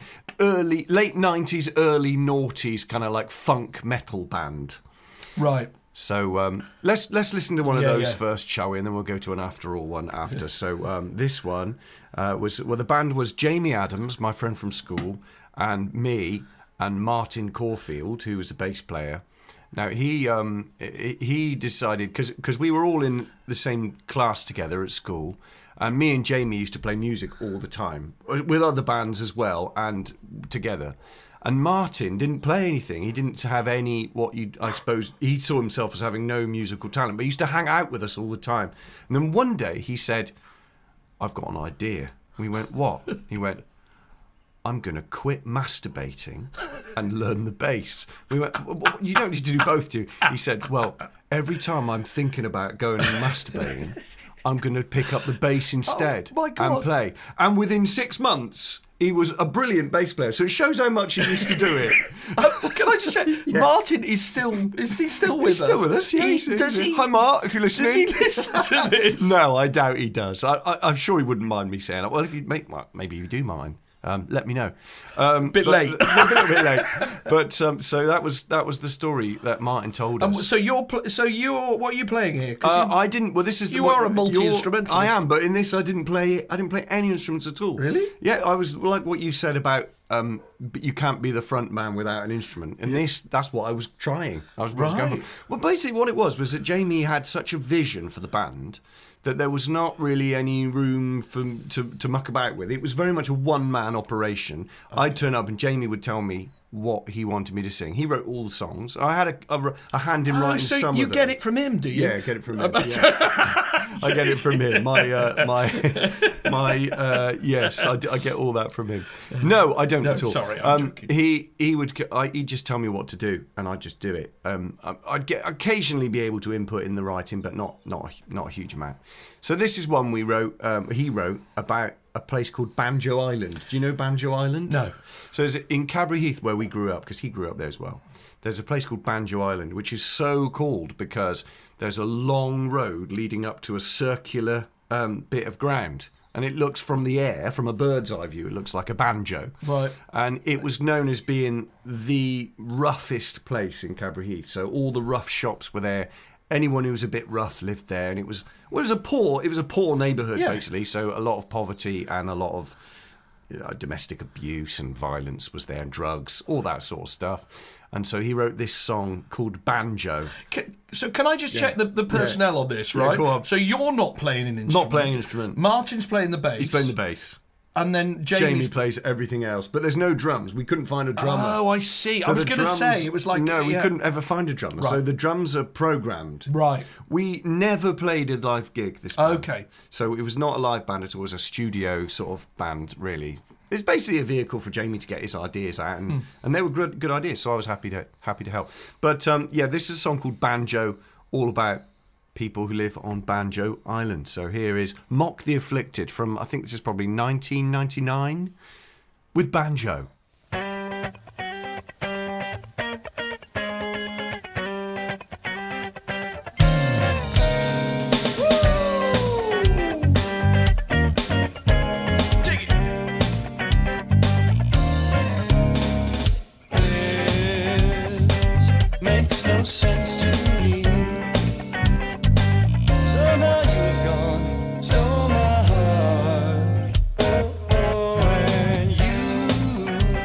early, late nineties, early noughties kind of like funk metal band. Right. So um, let's let's listen to one of Yeah, those yeah. first, shall we? And then we'll go to an After All one after. So um, this one uh, was, well, the band was Jamie Adams, my friend from school, and me, and Martin Caulfield, who was the bass player. Now, he um, he decided, because we were all in the same class together at school, and me and Jamie used to play music all the time, with other bands as well, and together. And Martin didn't play anything. He didn't have any, what you, I suppose, he saw himself as having no musical talent, but he used to hang out with us all the time. And then one day he said, I've got an idea. We went, what? He went, I'm going to quit masturbating and learn the bass. We went, well, you don't need to do both, do you? He said, well, every time I'm thinking about going and masturbating, I'm going to pick up the bass instead Oh, my God. and play. And within six months, he was a brilliant bass player. So it shows how much he used to do it. Uh, can I just check? Martin is still is he still with He's us? still with us, yeah. He, he's- does he's- he? Hi, Mark, if you're listening. Does he listen to this? No, I doubt he does. I, I, I'm sure he wouldn't mind me saying it. Well, if you make, well, maybe you do mind. Um, let me know. Um, Bit but- late. a little bit late. But um, so that was that was the story that Martin told us. Um, so you're pl- so you're what are you playing here? 'Cause Uh, you- I didn't. Well, this is You the, are a you're- multi-instrumentalist. I am, but in this, I didn't play. I didn't play any instruments at all. Really? Yeah, I was like what you said about um, but you can't be the front man without an instrument. And this, that's what I was trying. I was, was Right. going for. Well, basically what it was was that Jamie had such a vision for the band that there was not really any room for to, to muck about with. It was very much a one-man operation. Okay. I'd turn up and Jamie would tell me what he wanted me to sing. He wrote all the songs. I had a, a, a hand in Oh, writing so some you of them. get it from him, do you? Yeah, get it from him. Yeah. I get it from him. My, uh, my, my. Uh, yes, I, d- I get all that from him. No, I don't No, at all. sorry, I'm um, joking. He he would I, he'd just tell me what to do, and I'd just do it. Um, I- I'd get occasionally be able to input in the writing, but not not a- not a huge amount. So this is one we wrote. Um, he wrote about a place called Banjo Island. Do you know Banjo Island? No. So is it in Cadbury Heath, where we grew up, because he grew up there as well. There's a place called Banjo Island, which is so called because there's a long road leading up to a circular um, bit of ground. And it looks from the air, from a bird's eye view, it looks like a banjo. Right. And it was known as being the roughest place in Cadbury Heath. So all the rough shops were there. Anyone who was a bit rough lived there. And it was, well, it was a poor, it was a poor neighbourhood, Yeah. basically. So a lot of poverty and a lot of you know, domestic abuse and violence was there, and drugs, all that sort of stuff. And so he wrote this song called Banjo. Can, so can I just check the, the personnel on this, Yeah, right? go on. So you're not playing an instrument. Not playing an instrument. Martin's playing the bass. He's playing the bass. And then Jamie Jamie's... plays everything else, but there's no drums. We couldn't find a drummer. Oh, I see. So I was the going to drums- say, it was like... No, we yeah. couldn't ever find a drummer. So Right. the drums are programmed. Right. We never played a live gig, this band. Okay. So it was not a live band, it was a studio sort of band, really. It's basically a vehicle for Jamie to get his ideas out, and, Hmm. and they were good, good ideas, so I was happy to happy to help. But um, yeah, this is a song called Banjo, all about people who live on Banjo Island. So here is Mock the Afflicted from, I think this is probably nineteen ninety-nine, with Banjo. Makes no sense to me. Somehow you've gone, stole my heart. Oh, oh, and you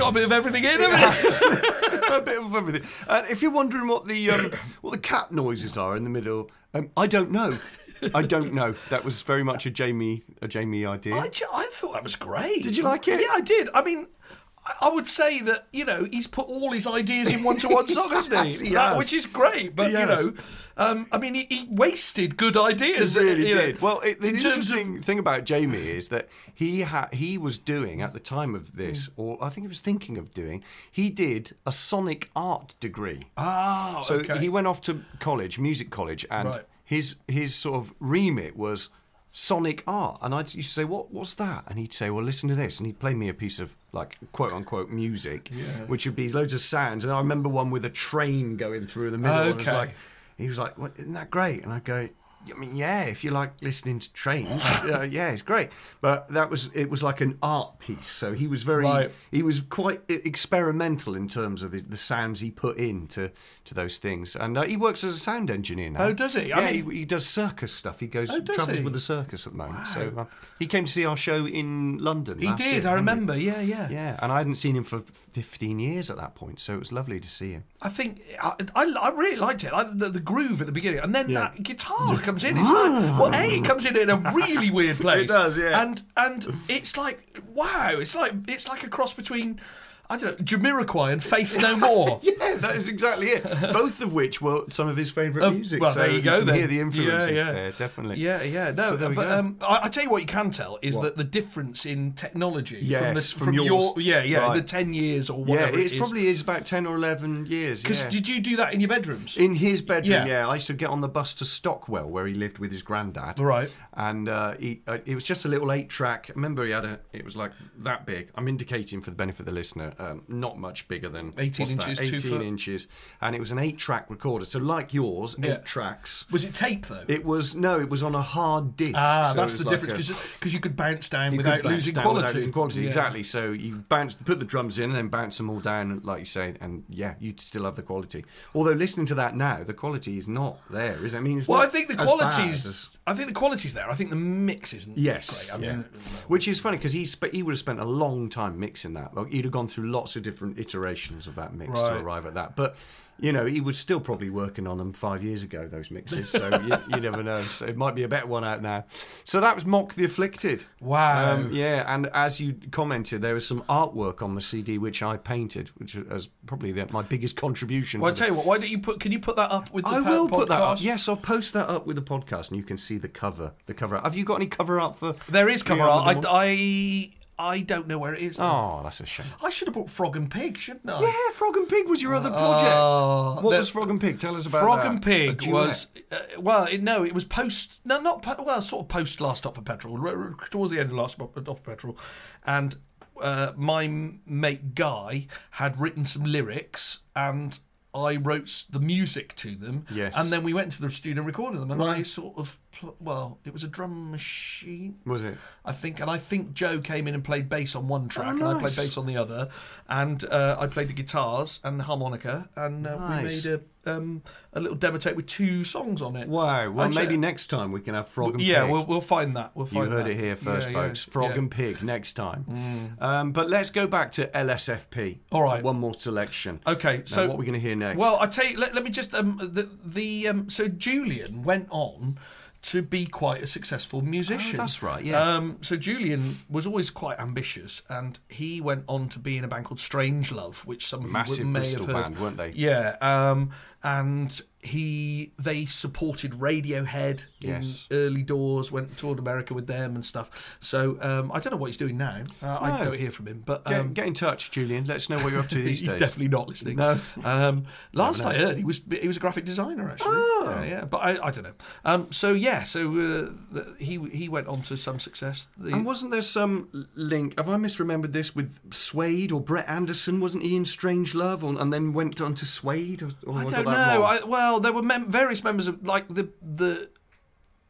got a bit of everything in, hasn't it? A bit of everything. And if you're wondering what the um, what the cat noises are in the middle, um, I don't know. I don't know. That was very much a Jamie a Jamie idea. I, ju- I thought that was great. Did you like it? Yeah, I did. I mean, I would say that, you know, he's put all his ideas in one-to-one song, hasn't he? He That- has. which is great, but, He you has. know, um, I mean, he, he wasted good ideas. He really you know, did. Well, it, the in terms interesting of- thing about Jamie is that he ha- he was doing, at the time of this, or I think he was thinking of doing, he did a sonic art degree. Ah, So okay. he went off to college, music college, and Right. his his sort of remit was sonic art. And I'd used to say, "What? What's that?" And he'd say, "Well, listen to this," and he'd play me a piece of like quote unquote music, which would be loads of sounds. And I remember one with a train going through the middle. And it was Okay. like, he was like, "What? Isn't that great?" And I'd go, I mean, yeah, if you like listening to trains, uh, yeah, it's great. But that was it was like an art piece. So he was very Right. he was quite e- experimental in terms of his, the sounds he put into to those things. And uh, he works as a sound engineer now. Oh, does he? I Yeah, mean- he, he does circus stuff. He goes Oh, does travels he? with the circus at the moment. So uh, he came to see our show in London. He last did, year, I didn't he? remember, yeah, yeah. Yeah, and I hadn't seen him for fifteen years at that point, so it was lovely to see him. I think I, I, I really liked it. I, the, the groove at the beginning, and then Yeah. that guitar comes in. It's like, well, a it comes in in a really weird place. It does, yeah. And and it's like, wow, it's like it's like a cross between, I don't know, Jamiroquai and Faith No More. Yeah, that is exactly it. Both of which were some of his favourite Of- music. well, so there you go. can then hear the influences yeah, yeah. there, definitely. Yeah, yeah. No, So there we but go. um, I, I tell you what, you can tell is What? that the difference in technology from, Yes, the, from from, yours. your yeah yeah Right. the ten years or Yeah, whatever it it is. probably is about ten or eleven years. Because yeah. did you do that in your bedrooms? In his bedroom, Yeah. yeah. I used to get on the bus to Stockwell, where he lived with his granddad. Right. And uh, he, uh, it was just a little eight-track. I remember he had a. It was like that big. I'm indicating for the benefit of the listener, um, not much bigger than eighteen what's that? inches, two eighteen foot. inches, and it was an eight-track recorder. So like yours, Yeah. eight tracks. Was it tape though? It was no, it was on a hard disk. ah, so it that's was the like difference a- because you could bounce down you without could bounce losing down quality. without losing quality, Yeah. exactly. So you bounce, put the drums in, and then bounce them all down, like you say, and yeah, you'd still have the quality. Although listening to that now, the quality is not there, is it? I mean, it's Well, not I think the as quality's. bad as- I think the quality's there. I think the mix isn't Yes, great. I yeah. mean, Which is funny because he sp- he would have spent a long time mixing that. Like, he'd have gone through lots of different iterations of that mix to Right. arrive at that. But you know, he was still probably working on them five years ago. Those mixes, so you, you never know. So it might be a better one out now. So that was Mock the Afflicted. Wow. Um, yeah, and as you commented, there was some artwork on the C D which I painted, which was probably the, my biggest contribution. well, I to tell you what. Why don't you put? Can you put that up with the I pa- will podcast? put that up. Yes, I'll post that up with the podcast, and you can see the cover. The cover. Have you got any cover art for? There is cover Yeah, art. the I, I I don't know where it is. though. Oh, that's a shame. I should have brought Frog and Pig, shouldn't I? Yeah, Frog and Pig was your other project. Oh, what the- was Frog and Pig? Tell us about Frog that. and A Pig duet. was uh, well, it, no, it was post, no, not po- well, sort of post Last Stop for Petrol, r- r- towards the end of Last Stop for Petrol, and uh, my m- mate Guy had written some lyrics, and I wrote s- the music to them. Yes. and then we went to the studio and recorded them, and I Right. sort of, pl- well, it was a drum machine. Was it? I think, and I think Joe came in and played bass on one track, Oh, and I played nice. bass on the other, and uh, I played the guitars and the harmonica, and uh, Nice. we made a um, a little demo tape with two songs on it. Wow. Well, Actually- maybe next time we can have Frog and yeah, Pig. we'll we'll find that. We'll You find heard that. it here first, Yeah, yeah, folks. Frog yeah. and Pig next time. Um, but let's go back to L S F P. All right. For one more selection. Okay, Now, so what are we going to hear next? Well, I tell you, let, let me just um, the the um, so Julian went on to be quite a successful musician. Oh, that's right, yeah. Um, so Julian was always quite ambitious, and he went on to be in a band called Strange Love, which some of Massive you may Bristol have heard. band, weren't they? Yeah, um, and he they supported Radiohead Yes. in early doors, went toured America with them and stuff. So um, I don't know what he's doing now. Uh, I No. don't hear from him, but Get, um, get in touch, Julian. Let us know what you're up to these he's days. definitely not listening. No. Um, last I heard, he was he was a graphic designer actually. Oh. Yeah, yeah. But I, I don't know. Um, so yeah, so uh, the, he he went on to some success. The, And wasn't there some link? Have I misremembered this with Suede or Brett Anderson? Wasn't he in Strange Love, or, and then went on to Suede? Or, or I got don't that know. wrong? I, well, there were mem- various members of like the the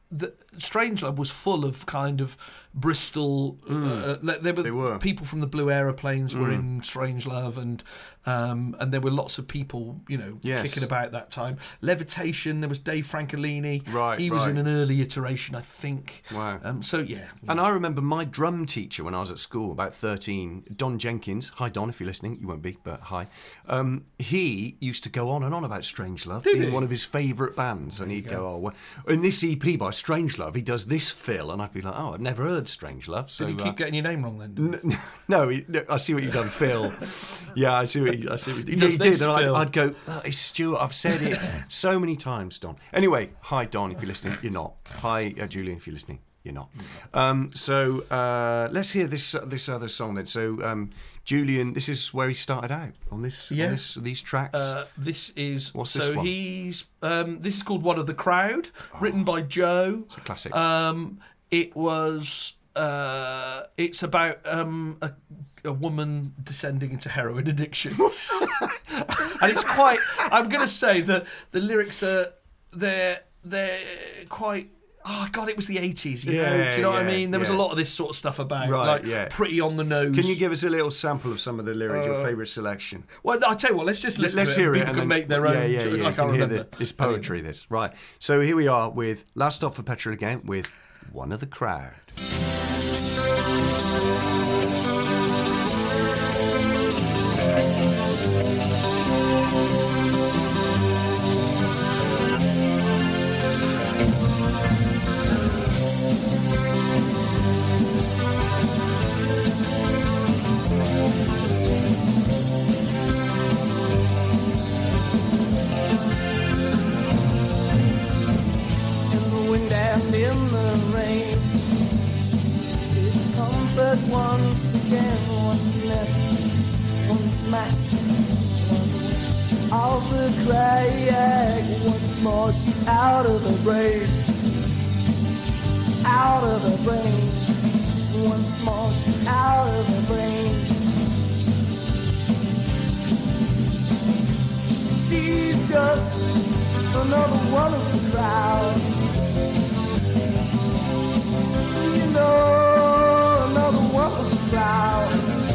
the Strangelove was full of kind of Bristol. Mm. Uh, there were, they were people from the Blue Aeroplanes mm. were in Strangelove, and um, and there were lots of people, you know, yes. kicking about that time. Levitation. There was Dave Francolini. Right, he was right. in an early iteration, I think. Wow. Um, so yeah. And I remember my drum teacher when I was at school, about thirteen, Don Jenkins. Hi, Don, if you're listening. You won't be, but hi. Um, he used to go on and on about Strangelove, Did being he? one of his favourite bands, and he'd go, go, "Oh, well, in this E P by Strangelove, he does this fill," and I'd be like, "Oh, I'd never heard Strangelove." So, Did he keep uh, getting your name wrong then? N- no, he, no, I see what you've done, Phil. Yeah, I see what he, I see what he yeah, does he this, did. And I'd, Phil. I'd go, oh, it's Stuart. I've said it so many times, Don. Anyway, hi, Don, if you're listening. You're not. Hi, uh, Julian, if you're listening. You're not. Um, so uh, let's hear this uh, this other song then. So um, Julian, this is where he started out on this, Yeah. on this these tracks. Uh, this is What's so this one? he's um, this is called One of the Crowd, written by Joe. It's a classic. Um, it was. Uh, it's about um, a, a woman descending into heroin addiction, and it's quite. I'm going to say that the lyrics are they're they're quite. Oh God, it was the eighties. You Yeah, know, do you know what I yeah, mean? There was a yeah. lot of this sort of stuff about, Right, like yeah. pretty on the nose. Can you give us a little sample of some of the lyrics, Uh, your favourite selection? Well, I'll tell you what. Let's just listen Let's to it. hear and it. People and can then, make their own. Yeah, yeah, yeah. I you can't can hear remember. the, it's poetry, this. Right. So here we are with Last Stop for Petrol again with One of the Crowd. Once again, one left, one smack, one of the crag. Once more, she's out of the brain, out of the brain. Once more, she's out of the brain. She's just another one of the crowd. You know. Another one of the crowd.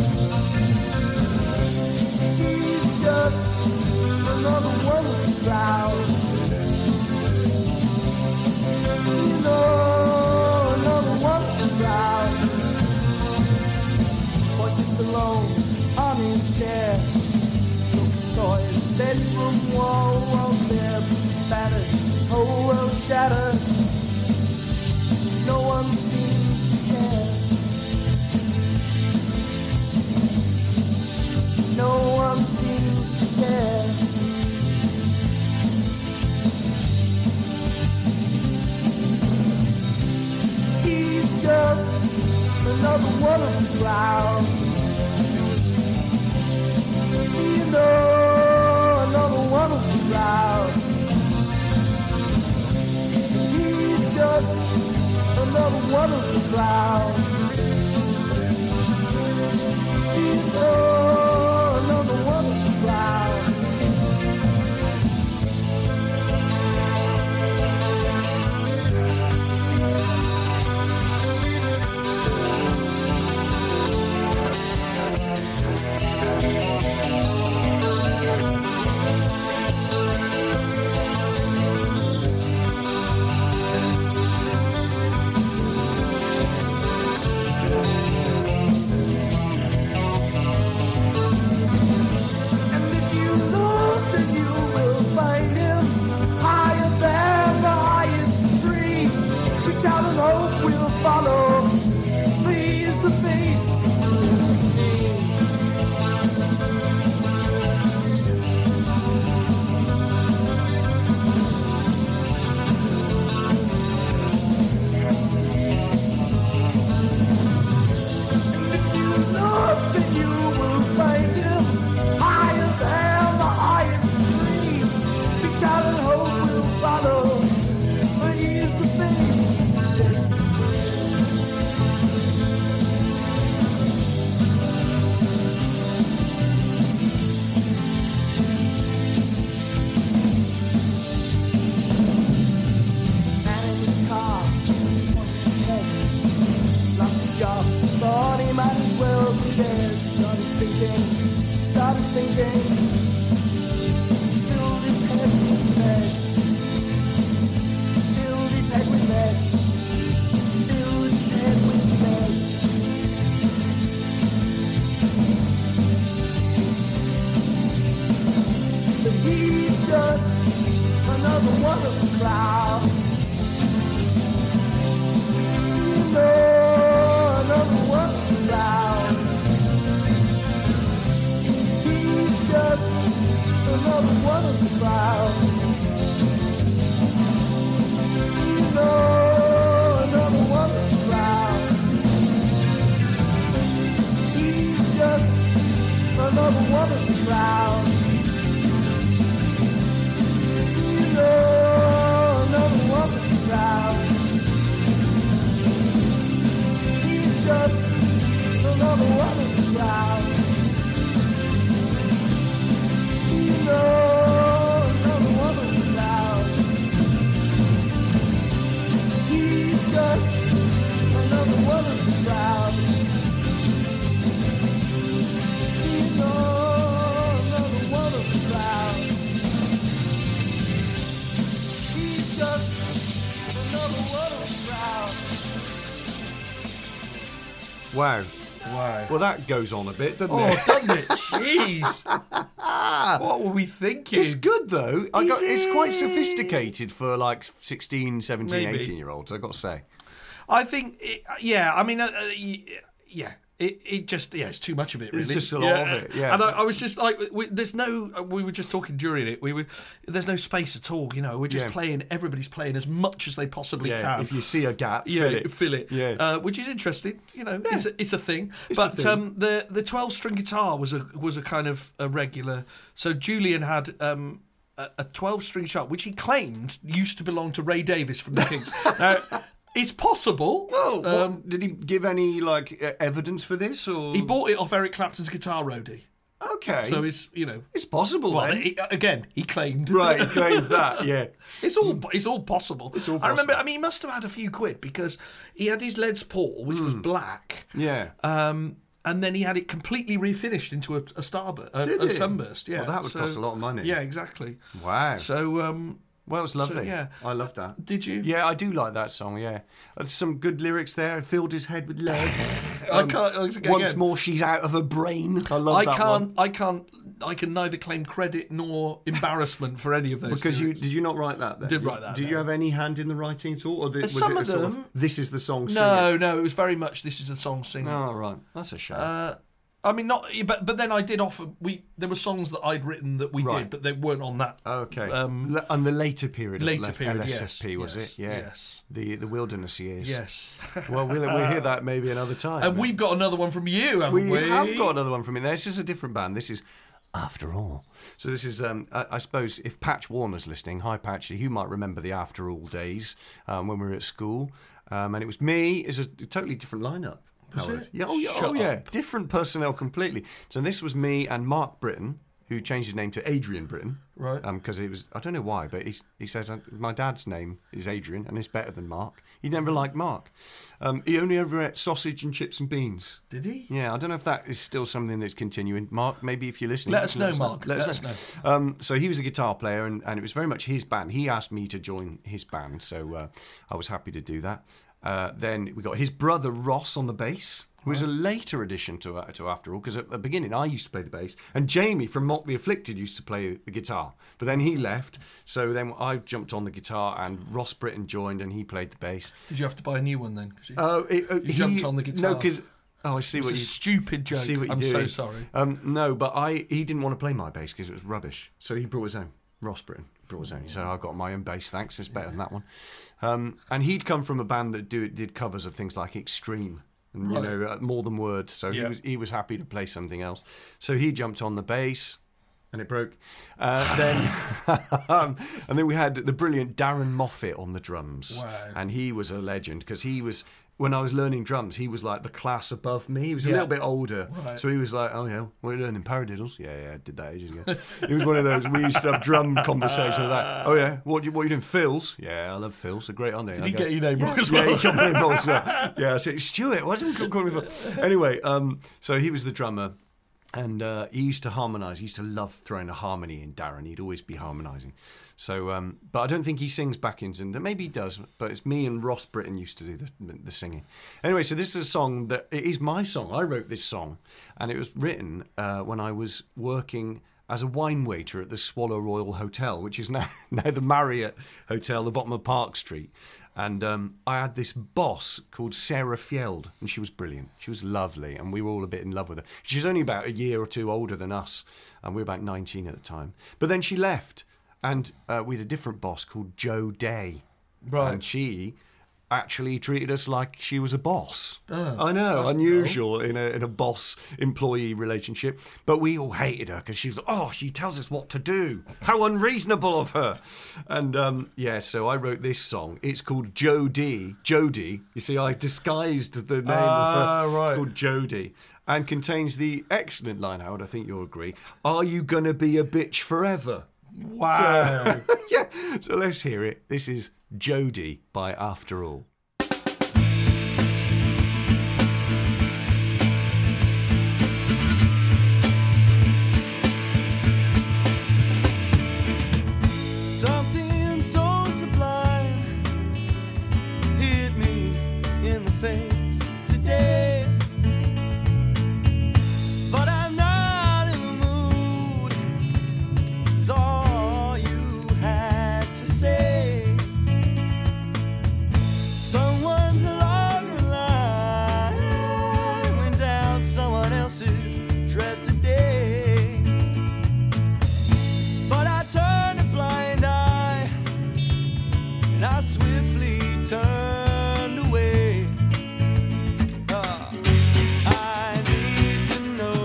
She's just another one of the crowd. You know, another one of the crowd. Boy sits alone on his chair, broken toys, bedroom wall, wall there, battered, his whole world shattered. No one seems to care. No one seems to care. He's just another one of the crowd. You know, another one of the crowd. He's just another one of the crowd. You know, another one of the crowd. thinking, started thinking, filled his head with lead, filled his head with lead, filled his head with lead. But he's just another one of the crowd. You know, another one of the crowd. He's just another one of the crowd. You know, another one of the crowd. He's just another one of the crowd. You know, another one of the crowd. He's just another one of the crowd. You know, another one of the crowd. He's just another one of the crowd. You know, another one of the crowd. He's just another one of the crowd. Wow. Wow. Well, that goes on a bit, doesn't Oh, it? doesn't it? Jeez. What were we thinking? It's good though. I Is got, it's quite it? sophisticated for like sixteen, seventeen, Maybe. eighteen year olds, I've got to say. I think, it, yeah, I mean, uh, uh, y- yeah. It, it just, yeah, it's too much of it, really. It's just a lot yeah. of it, yeah. And I, I was just like, we, there's no, we were just talking during it, we were, there's no space at all, you know, we're just Yeah. playing, everybody's playing as much as they possibly Yeah, can. if you see a gap, yeah, fill it. fill it. Yeah. Uh, which is interesting, you know, it's, a, it's a thing. It's but a thing. Um, the the twelve string guitar was a was a kind of a regular. So Julian had um, a, a twelve string guitar, which he claimed used to belong to Ray Davis from the Kings. Now, it's possible. Oh, what- Um, did he give any like uh, evidence for this, or he bought it off Eric Clapton's Guitar Roadie. Okay, So it's, you know, it's possible. well, then. he, again, he claimed. Right, he claimed that. Yeah, It's all it's all possible. It's all I remember. possible. I mean, he must have had a few quid because he had his Les Paul, which was black. yeah. Um, and then he had it completely refinished into a, a starburst, a, Did a he? sunburst. Yeah, Well, that would cost a lot of money. Yeah, exactly. Wow. So, um, Well, it's lovely. yeah. I love that. did you? Yeah, I do like that song. Yeah, there's some good lyrics there. Filled his head with lead. I can't. Again, Once more, she's out of her brain. I love I that can't. one. I can't. I can neither claim credit nor embarrassment for any of those. Because you lyrics. did you not write that? Then? Did write that, Did you no. have any hand in the writing at all, or th- was Some it a of sort them. of this is the song? Sing No, it? no. It was very much. This is the song singing. Oh right, that's a shame. Uh, I mean, not. But but then I did offer. We there were songs that I'd written that we Right. did, but they weren't on that. okay, um, L- and the later period, later of period, L S F yes, P was yes, it? Yeah, yes. the the wilderness years. Yes. Well, we'll we'll hear that maybe another time. And we've got another one from you, haven't we we? have got another one from in there. This is a different band. This is After All. So this is, um, I, I suppose, if Patch Warner's listening, hi Patchy, you might remember the After All days um, when we were at school, um, and it was me. It's a totally different lineup. Was Howard. it? Yeah, oh yeah, Shut oh yeah, up. different personnel completely. So this was me and Mark Britton, who changed his name to Adrian Britton. Right. Because it was, I don't know why, but he's, he says, uh, my dad's name is Adrian and it's better than Mark. He never liked Mark. Um, he only ever ate sausage and chips and beans. Did he? Yeah, I don't know if that is still something that's continuing. Mark, maybe if you're listening. Let you us can know, Mark. Let, Let us us know. Um, so he was a guitar player and, and it was very much his band. He asked me to join his band, so uh, I was happy to do that. Uh, then we got his brother Ross on the bass, who was a later addition to uh, to After All, because at the beginning I used to play the bass, and Jamie from Mock the Afflicted used to play the guitar. But then he left, so then I jumped on the guitar, and Ross Britton joined, and he played the bass. Did you have to buy a new one then? 'Cause you- Oh, it- uh, You he- jumped on the guitar. No, because oh, I see It's what a you. stupid joke. See what you're I'm so doing. sorry. Um, no, but I he didn't want to play my bass because it was rubbish. So he brought his own. Ross Britton brought his own. He said, "I've got my own bass, thanks. It's better than that one." Um, and he'd come from a band that do, did covers of things like Extreme and Right. you know uh, More Than Words. So Yeah. he was he was happy to play something else. So he jumped on the bass. And it broke. Uh, then, um, and then we had the brilliant Darren Moffat on the drums, Wow. and he was a legend because he was. When I was learning drums, he was like the class above me. He was a Yeah. little bit older, Right. so he was like, "Oh yeah, we're learning paradiddles." Yeah, yeah, I did that ages ago. It was one of those. We used to have drum conversations like that. Oh yeah, what you what you doing, fills? Yeah, I love fills. They're great, aren't they? Did I he go, get your name wrong as yeah, well? he got me wrong as well. Yeah, I said, Stuart, why doesn't he call me? Phil? Anyway, um, so he was the drummer. And uh, he used to harmonise. He used to love throwing a harmony in, Darren. He'd always be harmonising. So, um, but I don't think he sings backings in there. Maybe he does, but it's me and Ross Britton used to do the, the singing. Anyway, so this is a song that it is my song. I wrote this song, and it was written uh, when I was working as a wine waiter at the Swallow Royal Hotel, which is now, now the Marriott Hotel, the bottom of Park Street. And um, I had this boss called Sarah Fjeld, and she was brilliant. She was lovely, and we were all a bit in love with her. She was only about a year or two older than us, and we were about nineteen at the time. But then she left, and uh, we had a different boss called Jo Day. Right. And she actually treated us like she was a boss. Oh, I know, that's unusual in a in a boss-employee relationship. But we all hated her because she was, oh, she tells us what to do. How unreasonable of her. And, um, yeah, so I wrote this song. It's called Jodie. Jodie. You see, I disguised the name Ah, of her. right. It's called Jodie. And contains the excellent line, Howard, I think you'll agree. Are you going to be a bitch forever? Wow. So, yeah, so let's hear it. This is Jodie by After All. Something so sublime hit me in the face today, but I'm not in the mood. It's all you had to say. Someone's longer line went down someone else's dress today, but I turned a blind eye and I swiftly turned away. Uh, I need to know,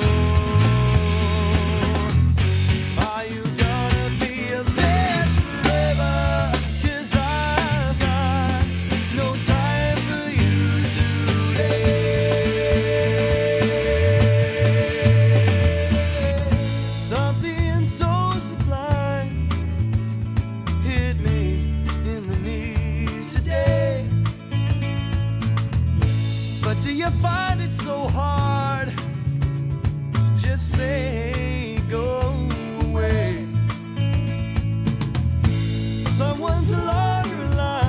are you gonna be a bitch forever? 'Cause I've got no time for you today. Something so sublime hit me in the knees today. But do you find it so hard to just say go away? Someone's longer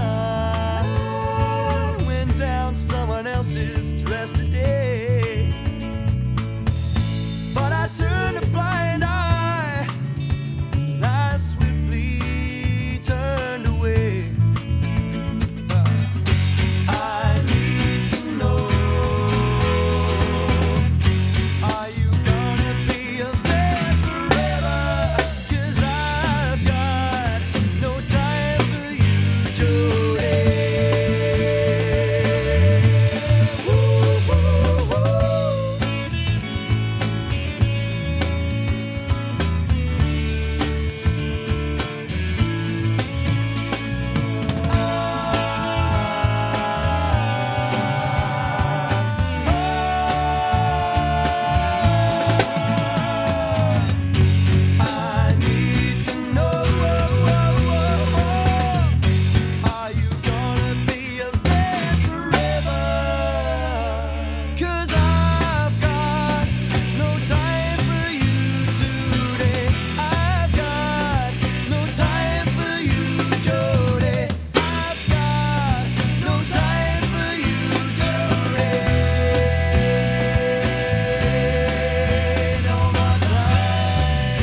line went down someone else's dress today, but I turned a blind eye and I swiftly turned away. I need to know, are you gonna be a bitch forever? 'Cause I've got no time for you, Jodie. Woo, woo, woo. I need to know, are you gonna be a bitch forever? 'Cause I've got no time for you today. I've got no time for you, Jodie. I've got no time for you, Jodie. No more time.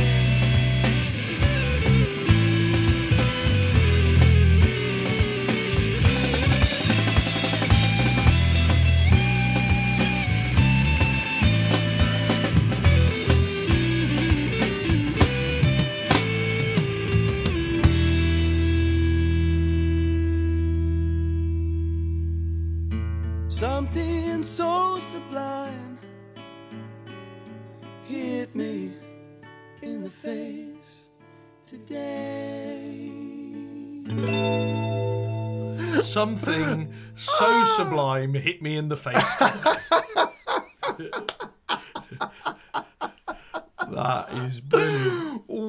Something so sublime hit me in the face today. Something so sublime hit me in the face. That is brilliant.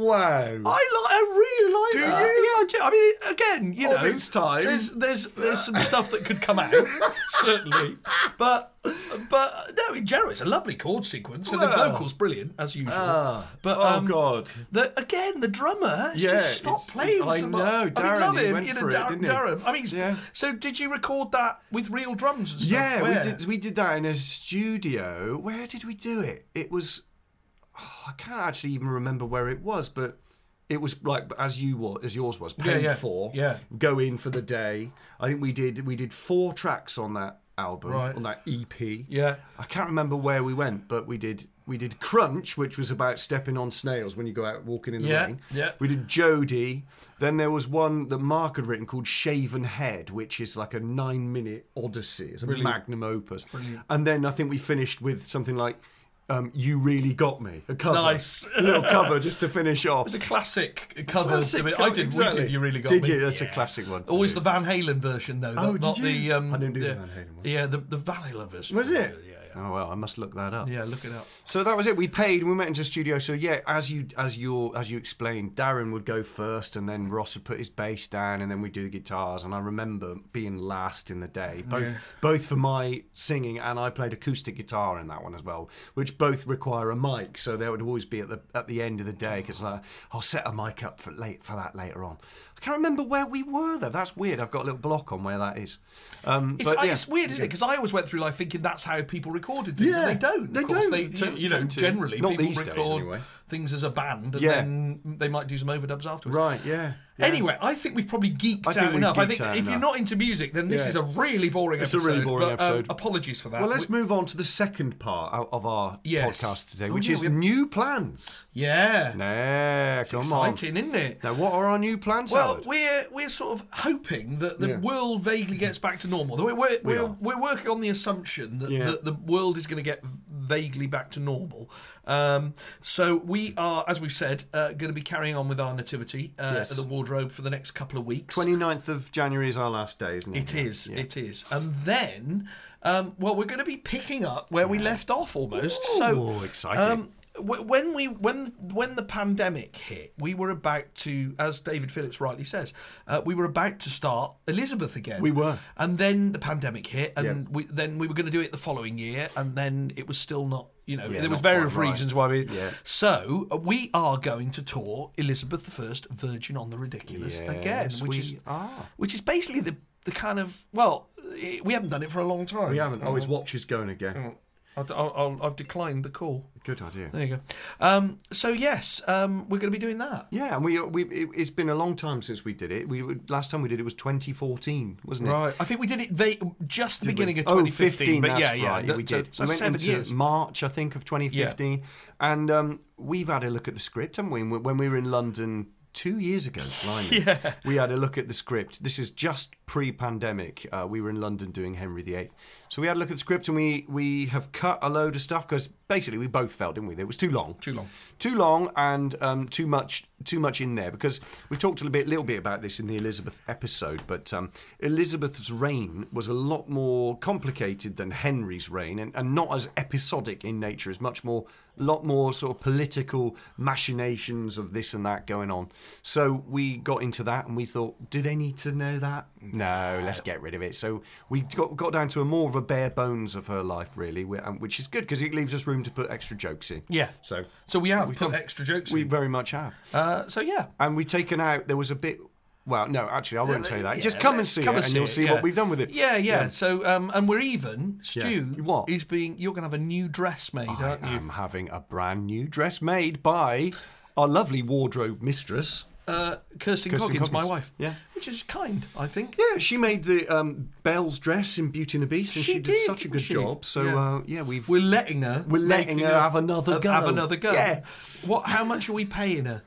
Wow. I like. I really like Do that. you? Yeah, I do. I mean, again, you Of know, its time. There's there's there's some stuff that could come out, certainly, but but no, in general, it's a lovely chord sequence, and the Well. vocals brilliant as usual. Ah. but Oh, um, God. the, again, the drummer has Yeah, just stopped it's- playing I so know, much. I Darren, mean, love he him, went you know, for it, Dar- didn't he? Darren. I mean, he's- Yeah. so did you record that with real drums and stuff? Yeah, Where? we did. We did that in a studio. Where did we do it? It was. Oh, I can't actually even remember where it was, but it was like as you were, as yours was. Paid yeah. for. Yeah. Go in for the day. I think we did. We did four tracks on that album, Right. on that E P. Yeah. I can't remember where we went, but we did. We did Crunch, which was about stepping on snails when you go out walking in the Yeah, rain. yeah. We did Jody. Then there was one that Mark had written called Shaven Head, which is like a nine-minute odyssey. It's a Brilliant. magnum opus. Brilliant. And then I think we finished with something like um, You Really Got Me, a cover. Nice. A little cover just to finish off. It's a classic cover. Classic I mean, I cover, did. exactly. We did. You really got Did me. you? That's a Yeah. classic one to Always do. the Van Halen version, though. Oh, not, did not you? the. Um, I didn't do the the Van Halen one. Yeah, the the Van Halen version. Was it? Yeah, yeah. Oh well, I must look that up. Yeah, look it up. So that was it. We paid and we went into the studio. So yeah, as you as you as you explained, Darren would go first, and then Ross would put his bass down, and then we'd do the guitars. And I remember being last in the day, both Yeah. both for my singing, and I played acoustic guitar in that one as well, which both require a mic. So they would always be at the at the end of the day because I'll set a mic up for late for that later on. I can't remember where we were though. That's weird. I've got a little block on where that is. Um, It's, but, I- yeah. it's weird, isn't it? Because I always went through life thinking that's how people recorded things, and Yeah, they don't. they of course. don't. They, Don't- you, you know, don't do. generally Not people these days, record anyway. things as a band, and Yeah. then they might do some overdubs afterwards. Right. Yeah. yeah. Anyway, I think we've probably geeked I think out we've enough. I geeked think out if you're enough. not into music, then this Yeah. is a really boring It's a episode. really boring but, um, episode. apologies for that. Well, let's We- move on to the second part of- of our Yes. podcast today, Oh, which yeah, is we have- new plans. yeah. Nah, It's come exciting, isn't it? on. Now, what are our new plans, Well, Howard? we're we're sort of hoping that the Yeah. world vaguely gets back to normal. We're we're, We we're, are. we're working on the assumption that, Yeah. that the world is going to get vaguely back to normal. Um, so we are, as we've said, uh, going to be carrying on with our nativity uh, Yes. at the wardrobe for the next couple of weeks. twenty-ninth of January is our last day, isn't it? It is, Yeah. it is, and then, um, well, we're going to be picking up where we left off almost. Ooh, so exciting. Um, w- when we when when the pandemic hit, we were about to, as David Phillips rightly says, uh, we were about to start Elizabeth again. We were. and then the pandemic hit, and Yeah. we then we were going to do it the following year, and then it was still not. You know, Yeah, there was not various quite right. reasons why we. Yeah. So uh, we are going to tour Elizabeth the First, Virgin on the Ridiculous Yes, again, which we is are. which is basically the the kind of well, eh, we haven't done it for a long time. We haven't. Oh, his watch is going again. I'll, I'll, I'll, I've declined the call. Good idea. There you go. Um, so yes, um, we're going to be doing that. Yeah, and we we it, it's been a long time since we did it. We last time we did it was twenty fourteen, wasn't it? Right. I think we did it va- just the Did we? beginning of Oh, twenty fifteen. fifteen, but that's yeah, yeah, right, that- we so- did. So we went seven into years. March, I think, of twenty fifteen, and um, we've had a look at the script, haven't we? When we were in London two years ago, blimey, Yeah. we had a look at the script. This is just pre-pandemic. Uh, we were in London doing Henry the Eighth, so we had a look at the script, and we we have cut a load of stuff because basically we both felt, didn't we, that it was too long, Too long. too long, and um, too much too much in there because we talked a little bit, little bit about this in the Elizabeth episode, but um, Elizabeth's reign was a lot more complicated than Henry's reign, and, and not as episodic in nature. It's much more, lot more sort of political machinations of this and that going on. So we got into that, and we thought, do they need to know that? No, let's get rid of it. So we got got down to a more of a bare bones of her life, really, whi- um, which is good because it leaves us room to put extra jokes in. Yeah. So So we have we put thought- extra jokes we in. very much have. Uh, so yeah. And we've taken out, there was a bit, well, no, actually, I won't tell you that. Yeah, Just come and let's see come it, and you'll it, see yeah. what we've done with it. Yeah, yeah. Yeah. So, um, and we're even, Stu, Yeah. What? is being, you're going to have a new dress made, I aren't you? am having a brand new dress made by our lovely wardrobe mistress. Uh, Kirsten, Kirsten Coggins, my Coggins. wife. Yeah. Which is kind, I think. Yeah, she made the um, Belle's dress in Beauty and the Beast, and She she, did, did, such a didn't good she? job. So, Yeah. uh, yeah, we've We're letting her. We're letting making her have another go. Have another go. Yeah. What? How much are we paying her?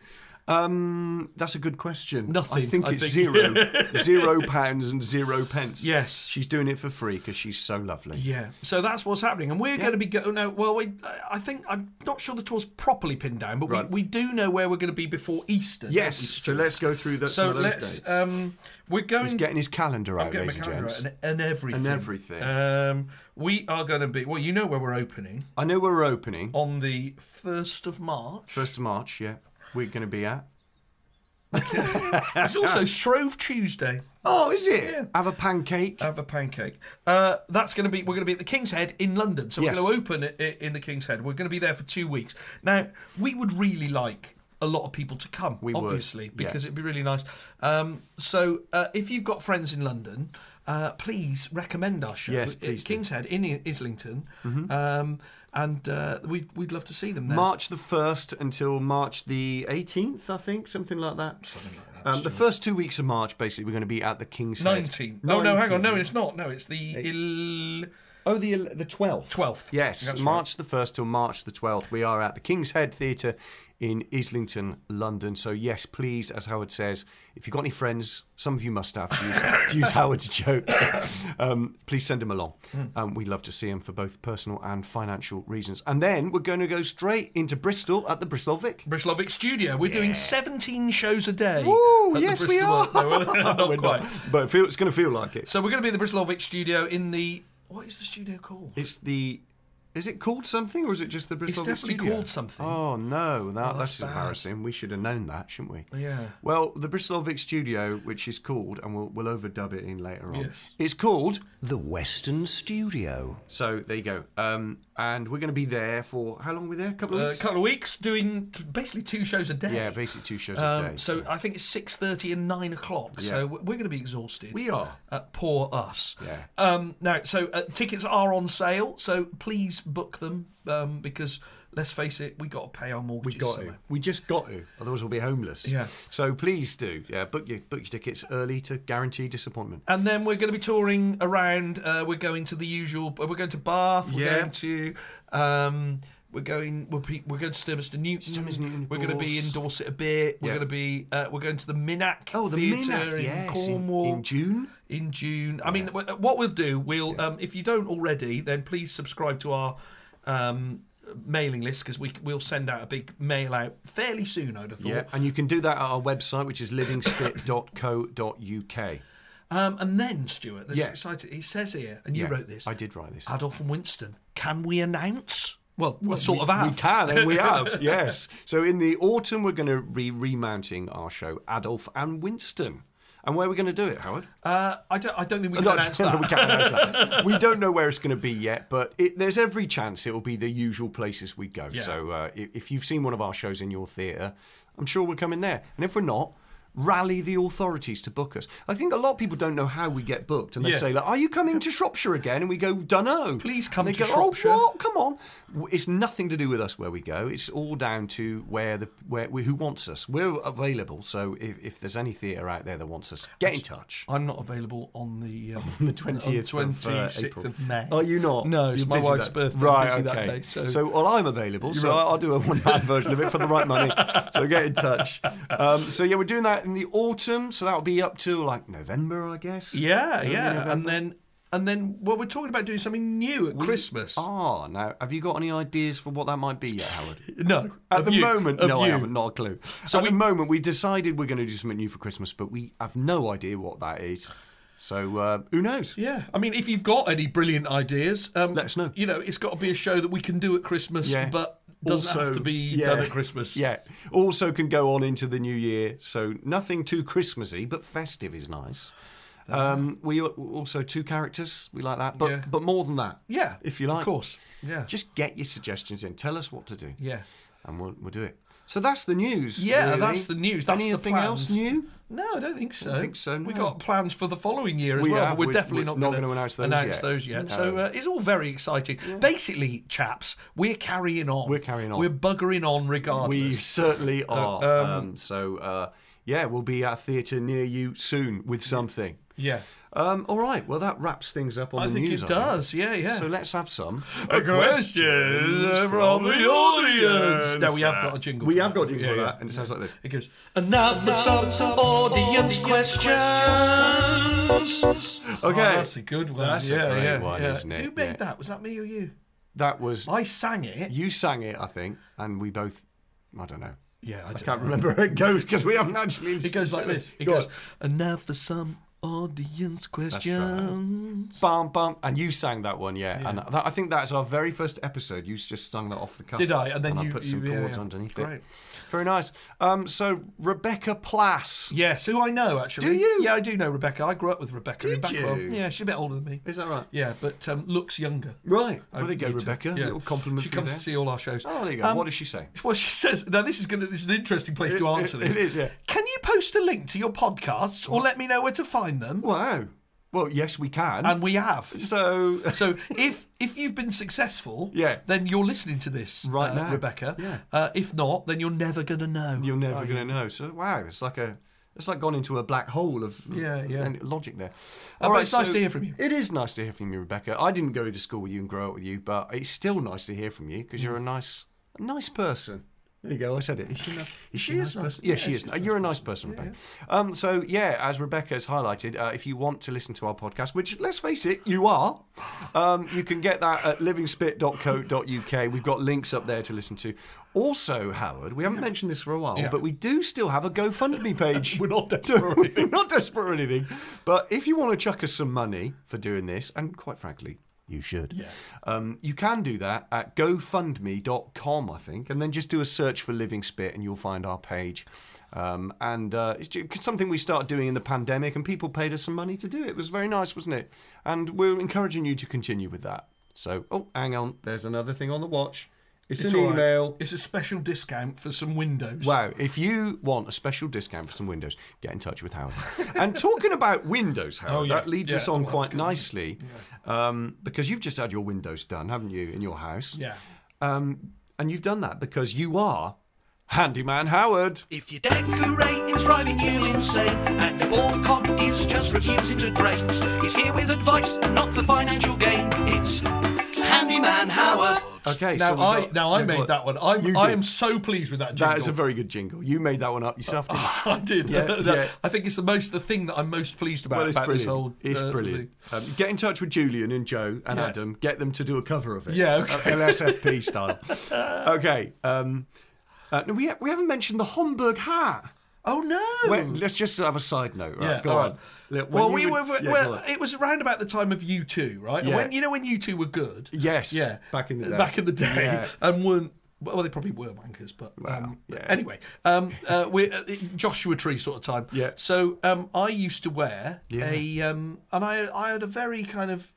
Um, that's a good question. Nothing, I think I it's think. zero, zero pounds and zero pence. Yes. she's doing it for free because she's so lovely. Yeah. So that's what's happening, and we're going to be go now. Well, we, I think I'm not sure the tour's properly pinned down, but Right. we, we do know where we're going to be before Easter. don't Yes, we, so Stuart? let's go through that. So some of those let's. dates. Um, we're going. He's getting his calendar I'm out, getting my ladies and calendar gents. out and, and everything. And everything. Um, we are going to be. Well, you know where we're opening I know we're opening on the first of March. first of March. Yeah, we're going to be at. It's also Shrove Tuesday. Oh, is it? Yeah. Have a pancake. Have a pancake. Uh, that's going to be. We're going to be at the King's Head in London. So we're Yes. going to open it in the King's Head. We're going to be there for two weeks. Now we would really like a lot of people to come. We would, obviously, yeah. because it'd be really nice. Um, so uh, if you've got friends in London, uh, please recommend our show. Yes, at please do. King's Head in Islington, um, and uh, we, we'd love to see them there. March the first until March the eighteenth, I think, something like that. Something like that. Um, the first two weeks of March, basically, we're going to be at the King's Head. Nineteenth. Oh no, hang on. No, nineteenth. it's not. No, it's the il- Oh, the the twelfth. twelfth. Yes, That's March the first till March the twelfth. We are at the King's Head Theatre in Islington, London. So yes, please, as Howard says, if you've got any friends, some of you must have, to use, to use Howard's joke, um, please send them along. Mm. Um, we'd love to see them for both personal and financial reasons. And then we're going to go straight into Bristol at the Bristol Vic. Bristol Vic Studio. We're doing seventeen shows a day. Ooh, at the yes, we Bristol- are. No, we're not We're quite. not, but it feel, it's going to feel like it. So we're going to be at the Bristol Vic Studio in the. What is the studio called? It's the... Is it called something, or is it just the It's Bristol Vic definitely Studio? called something. Oh no, that, Oh, that's, that's bad. embarrassing. We should have known that, shouldn't we? Yeah. Well, the Bristol Vic Studio, which is called, and we'll, we'll overdub it in later on. Yes. It's called the Western Studio. So there you go. Um, and we're going to be there for how long? Are we there? A couple of A weeks. couple of weeks doing basically two shows a day. Yeah, basically two shows a Um, day. so I think it's six thirty and nine o'clock. Yeah. So we're going to be exhausted. We are. Uh, poor us. Yeah. Um, now, so uh, tickets are on sale. So please book them um, because let's face it, we got to pay our mortgages. We got to. somewhere. We just got to. Otherwise, we'll be homeless. Yeah. So please do. Yeah, book your book your tickets early to guarantee disappointment. And then we're going to be touring around. Uh, we're going to the usual. We're going to Bath. We're Yeah. going to. Um, we're going. We're, pe- we're going to Sturmiston Newton. Sturmiston Newton, of We're going to be in course. Dorset a bit. We're Yeah. going to be. Uh, we're going to the Minack. Oh, the Theatre Minack, in yes, in- Cornwall in June. In June. I mean, wh- what we'll do, we'll. Um, if you don't already, then please subscribe to our. Um, mailing list because we we'll send out a big mail out fairly soon. I'd have thought. Yeah, and you can do that at our website, which is living spit dot co dot uk. Um, and then Stuart, this Yeah. is exciting. He says here, and you Yeah, wrote this. I did write this. Adolf and Winston. Can we announce? Well, we sort of have. We can, and we have, yes. So in the autumn, we're going to be remounting our show, Adolf and Winston. And where are we going to do it, Howard? Uh, I don't. I don't think we can No, announce no, that. we can't announce that. We don't know where it's going to be yet, but it, there's every chance it will be the usual places we go. Yeah. So uh, if, if you've seen one of our shows in your theatre, I'm sure we're coming there. And if we're not, rally the authorities to book us. I think a lot of people don't know how we get booked, and they Yeah. say, like, "Are you coming to Shropshire again?" And we go, "Dunno." Please come and they to go, Shropshire. Oh, what? Come on. It's nothing to do with us where we go. It's all down to where the where who wants us. We're available, so if, if there's any theatre out there that wants us, get in touch. I'm not available on the um, The twentieth on of uh, twenty-sixth April. of May. Are you not? No, it's You're my busy wife's that- birthday. I'm Right, busy that okay. day, so- so well, I'm available, so right. I'll do a one-man version of it for the right money. So get in touch. Um, so yeah, we're doing that in the autumn. So that'll be up to like November, I guess. Yeah, Early yeah, November. and then and then well, we're talking about doing something new at We- Christmas. Ah, now have you got any ideas for what that might be yet, Howard? No, At of the you, moment, of no, I you. haven't. Not a clue. So At we- the moment, we've decided we're going to do something new for Christmas, but we have no idea what that is. So uh, who knows? Yeah, I mean, if you've got any brilliant ideas, um, Let us know. You know, it's got to be a show that we can do at Christmas, Yeah. but doesn't have Also- to be yeah. done at Christmas. Yeah. Also can go on into the new year. So nothing too Christmassy, but festive is nice. Um, we al- also two characters. We like that, but Yeah. but more than that. Yeah, if you like, of course. Yeah, Just get your suggestions in. Tell us what to do. yeah. and we'll we'll do it. So that's the news. Yeah, really. that's the news. That's the Anything else plans. new? No, I don't think so. I think so, We no. got plans for the following year as We well, have. but we're We're- definitely we're not, not going gonna to announce those announce yet. those yet. No. So uh, it's all very exciting. Basically, chaps, we're carrying on. We're carrying on. We're buggering on regardless. We certainly are. um, um, so uh, yeah, we'll be at a theatre near you soon with something. yeah. Um, all right. Well, that wraps things up on I the think news. it does. Yeah, yeah. So let's have some Questions from the audience. Now we have got a jingle. We for have that. got a jingle Yeah, for yeah. that, and it sounds like this. It goes. And now for some, some audience questions. Okay, Oh, that's a good one. That's a yeah, great yeah, one, yeah. isn't it? Who made Yeah. that? Was that me or you? that was I sang it. you sang it, I think, and we both. I don't know. Yeah, I, I don't can't know. remember how it goes because we haven't actually. It goes like this. It Go goes. on. And now for some Audience questions. Bum, bum. And you sang that one, yeah. Yeah. And that, I think that's our very first episode. You just sung that off the cuff. Did I? And then I you- put some you- yeah, chords yeah. underneath Great. it. Very nice. Um, so, Rebecca Plass. Yes, who I know, actually. Do you? Yeah, I do know Rebecca. I grew up with Rebecca in Did Backwell. you? Yeah, she's a bit older than me. Is that right? Yeah, but um, looks younger. Right. I Well, there you go, need to- Rebecca. yeah. Little compliment She for you comes there. to see all our shows. Oh, there you go. Um, What does she say? Well, she says, now this is going to, this is an interesting place to It- answer it- this. it is, yeah. Can you post a link to your podcasts or let me know where to find them? Wow. Well, yes, we can. And we have. so, So if if you've been successful, Yeah. then you're listening to this Right uh, now. Rebecca. Yeah. Uh, if not, then you're never going to know. you're never are you? going to know. So, wow, it's like a... It's like gone into a black hole of Yeah, yeah. and logic there. Uh, but it's nice to hear from you. It is nice to hear from you, Rebecca. I didn't go to school with you and grow up with you, but it's still nice to hear from you because you're a nice, a nice person. There you go. I said it. Is she, ni- is she, She a is nice nice. person? Yeah, Yeah, she is. she's a You're a nice nice person, Rebecca. Um, so yeah, as Rebecca has highlighted, uh, if you want to listen to our podcast, which let's face it, you are, um, you can get that at living spit dot co dot uk. We've got links up there to listen to. Also, Howard, we haven't mentioned this for a while, Yeah. but we do still have a GoFundMe page. We're not desperate or anything. We're not desperate or anything. But if you want to chuck us some money for doing this, and quite frankly, you should. Yeah. Um, you can do that at go fund me dot com, I think, and then just do a search for Living Spit and you'll find our page. Um, and uh, it's ju- it's something we started doing in the pandemic, and people paid us some money to do it. It was very nice, wasn't it? And we're encouraging you to continue with that. So, oh, hang on, there's another thing on the watch. It's, It's an all right. email. It's a special discount for some windows. Wow, if you want a special discount for some Windows, get in touch with Howard. And talking about Windows, Howard, Oh, yeah. that leads Yeah, us on well, quite that's good. nicely, um, because you've just had your Windows done, haven't you, in your house? Yeah. Um, and you've done that because you are Handyman Howard. If your decorating's driving you insane and your ball cock is just refusing to drain, he's here with advice, not for financial gain. It's Handyman Howard. Okay, Now so we've I got- now I yeah, made what? that one. I'm, You I did. am so pleased with that jingle. That is a very good jingle. You made that one up yourself, didn't you? I did. Yeah, yeah. I think it's the most the thing that I'm most pleased about Well, it's about brilliant. this whole. it's uh, brilliant. thing. Um, get in touch with Julian and Joe and Yeah. Adam. Get them to do a cover of it. Yeah, okay. L S F P style. Okay. Um, uh, no, we, ha- we haven't mentioned the Homburg hat. Oh no! Wait, let's just have a side note. Right? Yeah, go all on. right. Look, when Well, you we would- were. yeah, well, go on. it was around about the time of U two, right? Yeah. When you know when U two were good. Yes. Yeah. Back in the day. Back in the day, Yeah. and weren't. Well, they probably were wankers, but um, yeah. anyway, um, uh, we're uh, Joshua Tree sort of time. Yeah. So um, I used to wear Yeah. a, um, and I I had a very kind of.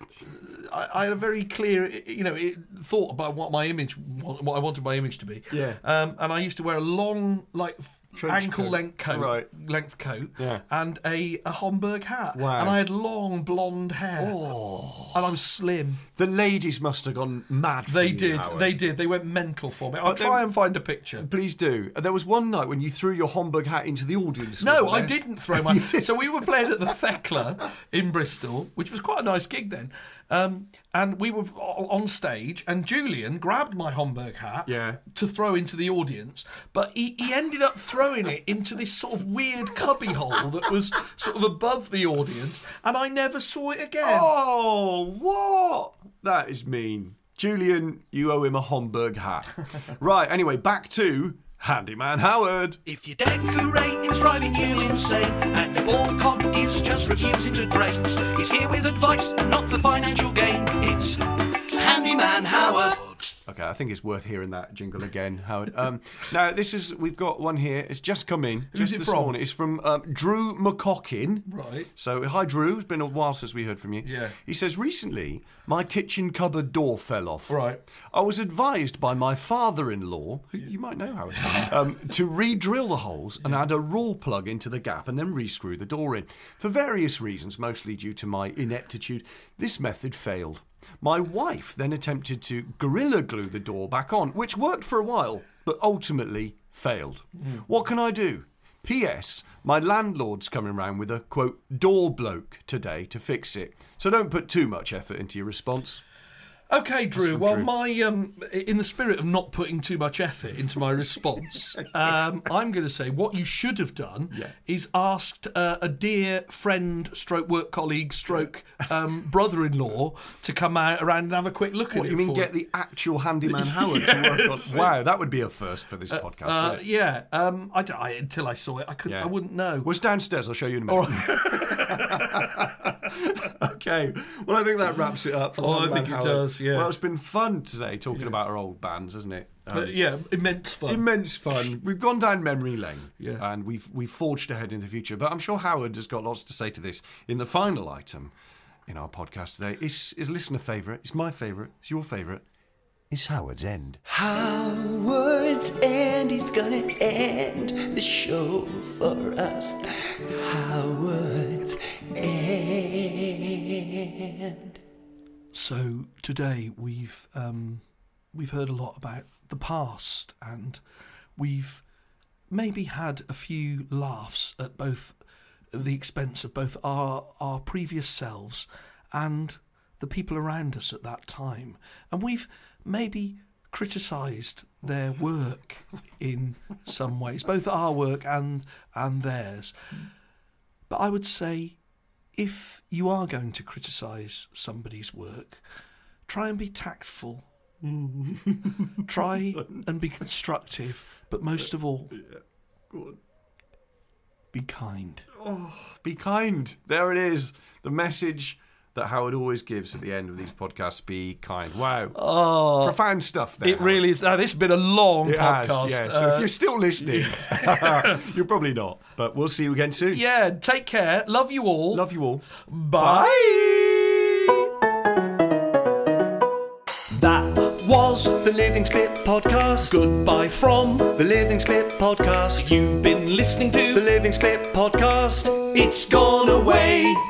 I, I had a very clear, you know, it, thought about what my image, what I wanted my image to be. Yeah. Um, and I used to wear a long, like, f- Trench ankle coat. length coat, Right. length coat, Yeah. and a, a Homburg hat. Wow. And I had long blonde hair. Oh. And I'm slim. The ladies must have gone mad for They you, did. Howard. They did. They went mental for me. I'll But try then- and find a picture. Please do. There was one night when you threw your Homburg hat into the audience. No, wasn't I there? didn't throw my. So we were playing at the Thekla in Bristol, which was quite a nice gig then. Um, and we were o- on stage, and Julian grabbed my Homburg hat Yeah. to throw into the audience, but he, he ended up throwing it into this sort of weird cubby hole that was sort of above the audience, and I never saw it again. Oh, what? That is mean. Julian, you owe him a Homburg hat. Right, anyway, back to Handyman Howard. If your decorating's driving you insane and your ball cock is just refusing to drain, he's here with advice, not for financial gain. It's Handyman Howard. Okay, I think it's worth hearing that jingle again, Howard. Um, now, this is, we've got one here. It's just come in. Who's just it this from? morning. It's from um, Drew McCockin. Right. So, hi, Drew. It's been a while since we heard from you. Yeah. He says, recently, my kitchen cupboard door fell off. Right. I was advised by my father-in-law, who you might know, Howard, um, to re-drill the holes and add a raw plug into the gap and then re-screw the door in. For various reasons, mostly due to my ineptitude, this method failed. My wife then attempted to gorilla glue the door back on, which worked for a while, but ultimately failed. Mm. What can I do? P S. My landlord's coming round with a, quote, door bloke today to fix it. So don't put too much effort into your response. Okay, Drew. from Well, Drew. my um, in the spirit of not putting too much effort into my response, um, I'm going to say what you should have done Yeah. is asked uh, a dear friend, stroke work colleague, stroke um, brother-in-law to come out around and have a quick look What, at it. you mean for get the actual handyman Howard to work on? Wow, that would be a first for this podcast. Uh, wouldn't it? yeah, um, I, d- I- until I saw it, I couldn't. Yeah. I wouldn't know. Well, it's downstairs. I'll show you in a All minute. Okay. Well, I think that wraps it up. For Oh, I Handyman think it Howard. does, yeah. Well, it's been fun today talking about our old bands, hasn't it? Um, Uh, yeah, immense fun. Immense fun. We've gone down memory lane, Yeah. and we've we've forged ahead in the future. But I'm sure Howard has got lots to say to this. In the final item in our podcast today, is is listener favourite. It's my favourite. It's your favourite. It's Howard's End. Howard's End, he's gonna end the show for us. Howard's End. So today we've um, we've heard a lot about the past, and we've maybe had a few laughs at both the expense of both our our previous selves and the people around us at that time, and we've maybe criticised their work in some ways, both our work and and theirs. But I would say, if you are going to criticise somebody's work, try and be tactful. Try and be constructive, but most of all, be kind. Be kind. There it is. The message that Howard always gives at the end of these podcasts: be kind. Wow. Oh, Profound stuff there. it Howard. really is. Now, this has been a long It has, podcast. yeah. So Uh, if you're still listening, you're probably not. But we'll see you again soon. yeah, take care. Love you all. Love you all. Bye. That was the Living Spit Podcast. Goodbye from The Living Spit Podcast. you've been listening The to. Living Spit Podcast. It's gone away.